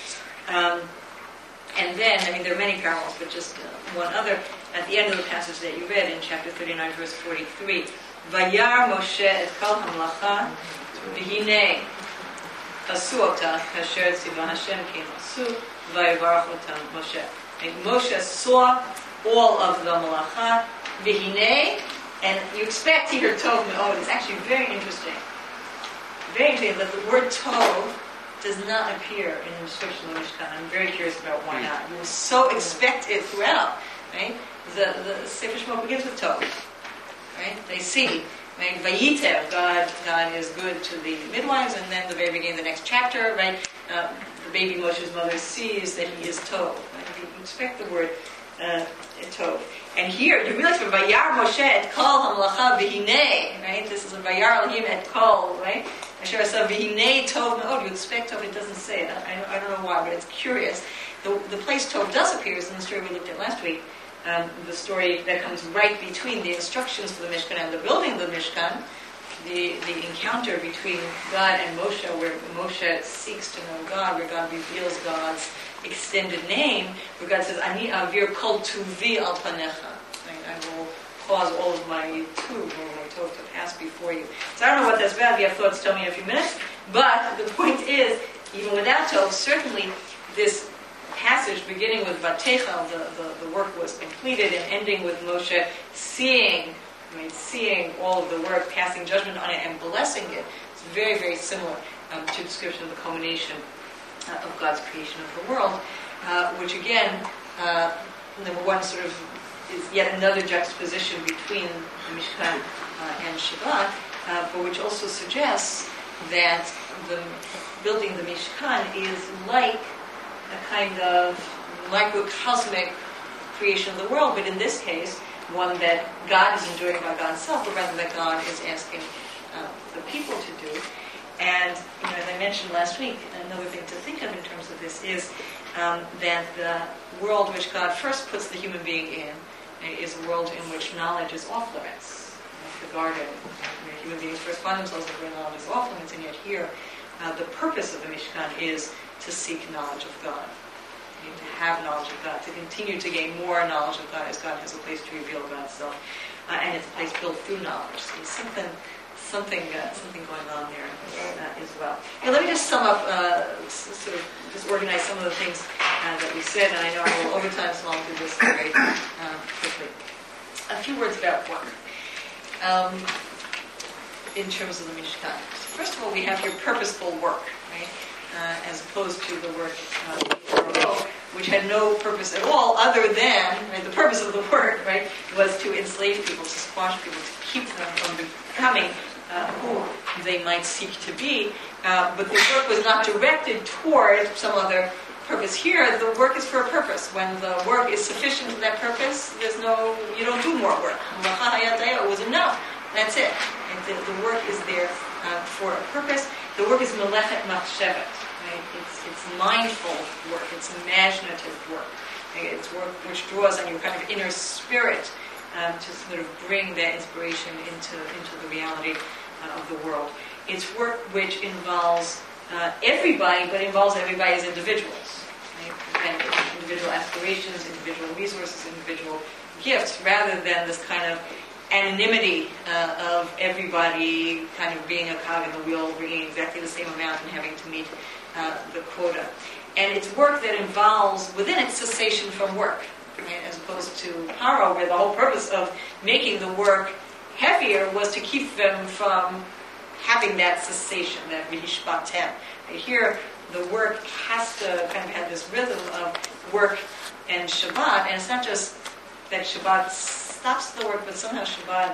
And then, there are many parallels, but just one other. At the end of the passage that you read in chapter 39, verse 43, Vayar Moshe et kol hamlacha v'hinei asu ota kasher tzivah Hashem ki asu vayivarach otam Moshe. Moshe saw all of the malacha v'hinei, and you expect here tov me'od. It's actually very interesting that the word tov does not appear in the description of the Mishkan. I'm very curious about why not. You so expect it throughout, right? The Sefer Shemot begins with Tov, right? They see, right? Vayitev, God is good to the midwives, and then the very beginning of the next chapter, right? The baby Moshe's mother sees that he is Tov. Right? You expect the word Tov. And here, you realize from Vayar Moshe et kol hamlacha v'hinei, right? This is a Vayar Elohim et kol, right? Asher asa v'hinei tov me'od. You expect Tov, it doesn't say it. I don't know why, but it's curious. The place Tov does appear is in the story we looked at last week. The story that comes right between the instructions for the Mishkan and the building of the Mishkan, the encounter between God and Moshe, where Moshe seeks to know God, where God reveals God's extended name, where God says, Ani avir kol tuvi al panecha. I will cause all of my tuv, or my tov, to pass before you. So I don't know what that's about. If you have thoughts, tell me in a few minutes. But the point is, even without tov, certainly this passage beginning with Vatechel, the work was completed, and ending with Moshe seeing all of the work, passing judgment on it, and blessing it. It's very, very similar to the description of the culmination of God's creation of the world, which again, number one, sort of is yet another juxtaposition between the Mishkan and Shabbat, but which also suggests that the building the Mishkan is like a kind of microcosmic creation of the world, but in this case, one that God isn't doing by God's self, but rather that God is asking the people to do. And as I mentioned last week, another thing to think of in terms of this is that the world which God first puts the human being in is a world in which knowledge is off limits. Like the garden, human beings first find themselves where knowledge is off limits, and yet here, the purpose of the Mishkan is to seek knowledge of God. To have knowledge of God, to continue to gain more knowledge of God, as God has a place to reveal God's self, and it's a place built through knowledge. So something going on there as well. Now, let me just sum up, sort of just organize some of the things that we said, and I know I'm a little over time, so I'll do this very quickly. A few words about work in terms of the Mishkan. First of all, we have here purposeful work, right? As opposed to the work which had no purpose at all other than, the purpose of the work, was to enslave people, to squash people, to keep them from becoming who they might seek to be. But the work was not directed toward some other purpose. Here, the work is for a purpose. When the work is sufficient for that purpose, you don't do more work. It was enough That's it. And the work is there for a purpose. The work is melechet machshevet. Right? It's mindful work. It's imaginative work. Right? It's work which draws on your kind of inner spirit to sort of bring that inspiration into the reality of the world. It's work which involves everybody, but involves everybody as individuals. Right? Kind of individual aspirations, individual resources, individual gifts, rather than this kind of anonymity of everybody kind of being a cog in the wheel, bringing exactly the same amount and having to meet the quota. And it's work that involves within it cessation from work, right? As opposed to Paro, where the whole purpose of making the work heavier was to keep them from having that cessation, that vihishpatem. Here, the work has to kind of have this rhythm of work and Shabbat, and it's not just that Shabbat stops the work, but somehow Shabbat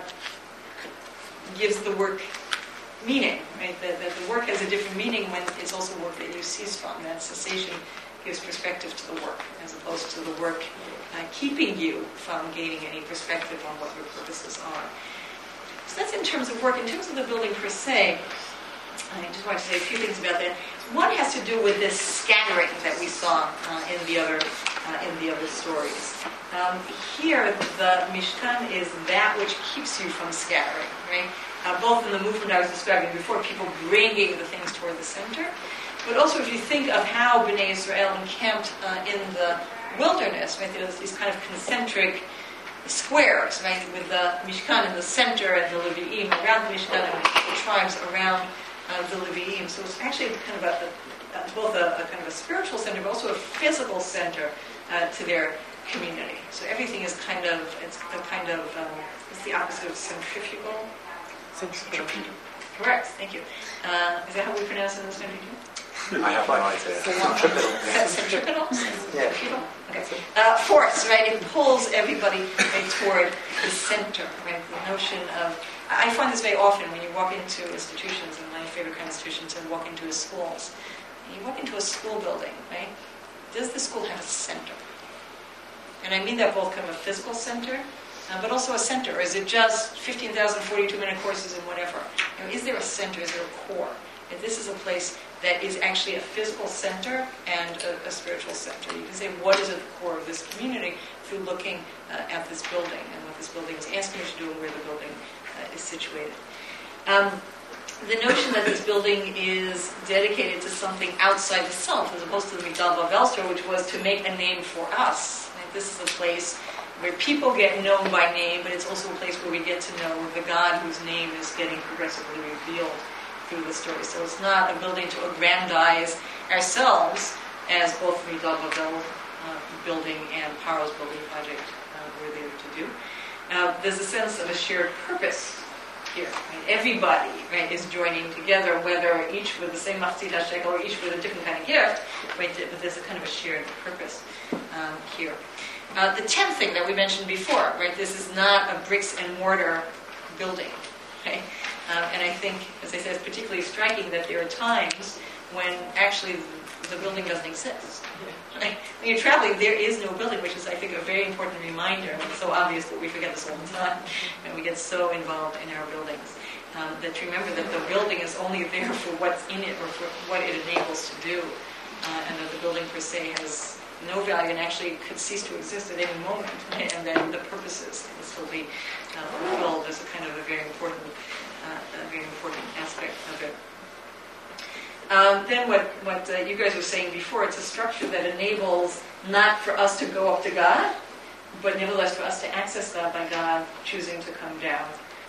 gives the work meaning, right? That the work has a different meaning when it's also work that you cease from. That cessation gives perspective to the work, as opposed to the work keeping you from gaining any perspective on what your purposes are. So that's in terms of work. In terms of the building per se, I just want to say a few things about that. One has to do with this scattering that we saw in the other stories. Here, the Mishkan is that which keeps you from scattering, right? Both in the movement I was describing before, people bringing the things toward the center, but also if you think of how Bnei Israel encamped in the wilderness, right? There's these kind of concentric squares, right, with the Mishkan in the center and the Levi'im around the Mishkan and the tribes around the Levi'im. So it's actually kind of both a kind of a spiritual center, but also a physical center to their community. So everything is kind of, it's the opposite of centrifugal. Centrifugal. Correct. Thank you. Is that how we pronounce it in this country too? I have no idea. Centripetal? Centripetal? Okay. Force, right? It pulls everybody right toward the center, right? The notion of... I find this very often when you walk into institutions, and my favorite kind of institutions, and walk into schools. And you walk into a school building, right? Does the school have a center? And I mean that both kind of a physical center, but also a center. Or is it just 15,000 42-minute courses and whatever? Is there a center? Is there a core? And this is a place that is actually a physical center and a spiritual center. You can say, what is at the core of this community through looking at this building and what this building is asking you to do and where the building is situated. The notion that this building is dedicated to something outside the self, as opposed to the Migdal Bavel story, which was to make a name for us. Like, this is a place where people get known by name, but it's also a place where we get to know the God whose name is getting progressively revealed through the story. So it's not a building to aggrandize ourselves, as both the Migdal Bavel building and Paro's building project were there to do. There's a sense of a shared purpose here. Right? Everybody, right, is joining together, whether each with the same machzit shekel or each with a different kind of gift, right, but there's a kind of a shared purpose here. The 10th thing that we mentioned before, right, this is not a bricks and mortar building. Okay? And I think, as I said, it's particularly striking that there are times when actually the building doesn't exist. Right? When you're traveling, there is no building, which is, I think, a very important reminder. I mean, it's so obvious that we forget this all the time, and we get so involved in our buildings. That you remember that the building is only there for what's in it or for what it enables to do, and that the building per se has no value and actually could cease to exist at any moment, right? And then the purposes can still be fulfilled as a kind of a very important aspect of it. Then what you guys were saying before, it's a structure that enables not for us to go up to God, but nevertheless for us to access God by God choosing to come down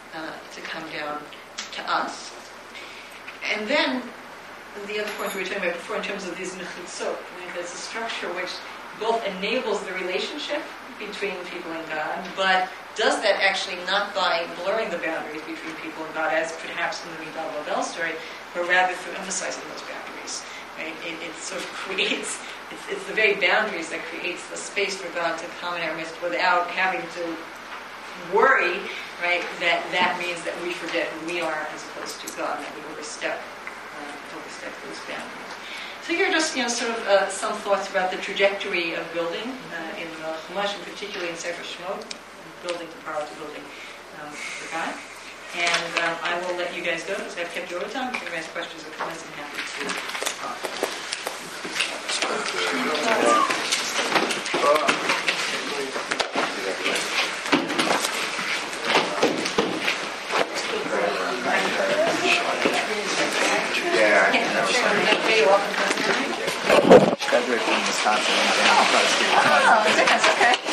to us. And then the other point we were talking about before in terms of these mechutzot, right? There's a structure which both enables the relationship between people and God, but does that actually not by blurring the boundaries between people and God, as perhaps in the Migdal Bavel story, but rather through emphasizing those boundaries. Right? It sort of creates, it's the very boundaries that creates the space for God to come in our midst without having to worry, right, that means that we forget who we are as opposed to God, that we overstep those boundaries. So here are just, sort of some thoughts about the trajectory of building in the Chumash, and particularly in Sefer Shemot, building to Paro to building for God. And I will let you guys go because I've kept you over time. If you have questions or comments, I'm happy to talk. Yeah. You're welcome. Graduated from Wisconsin. Oh, that's okay.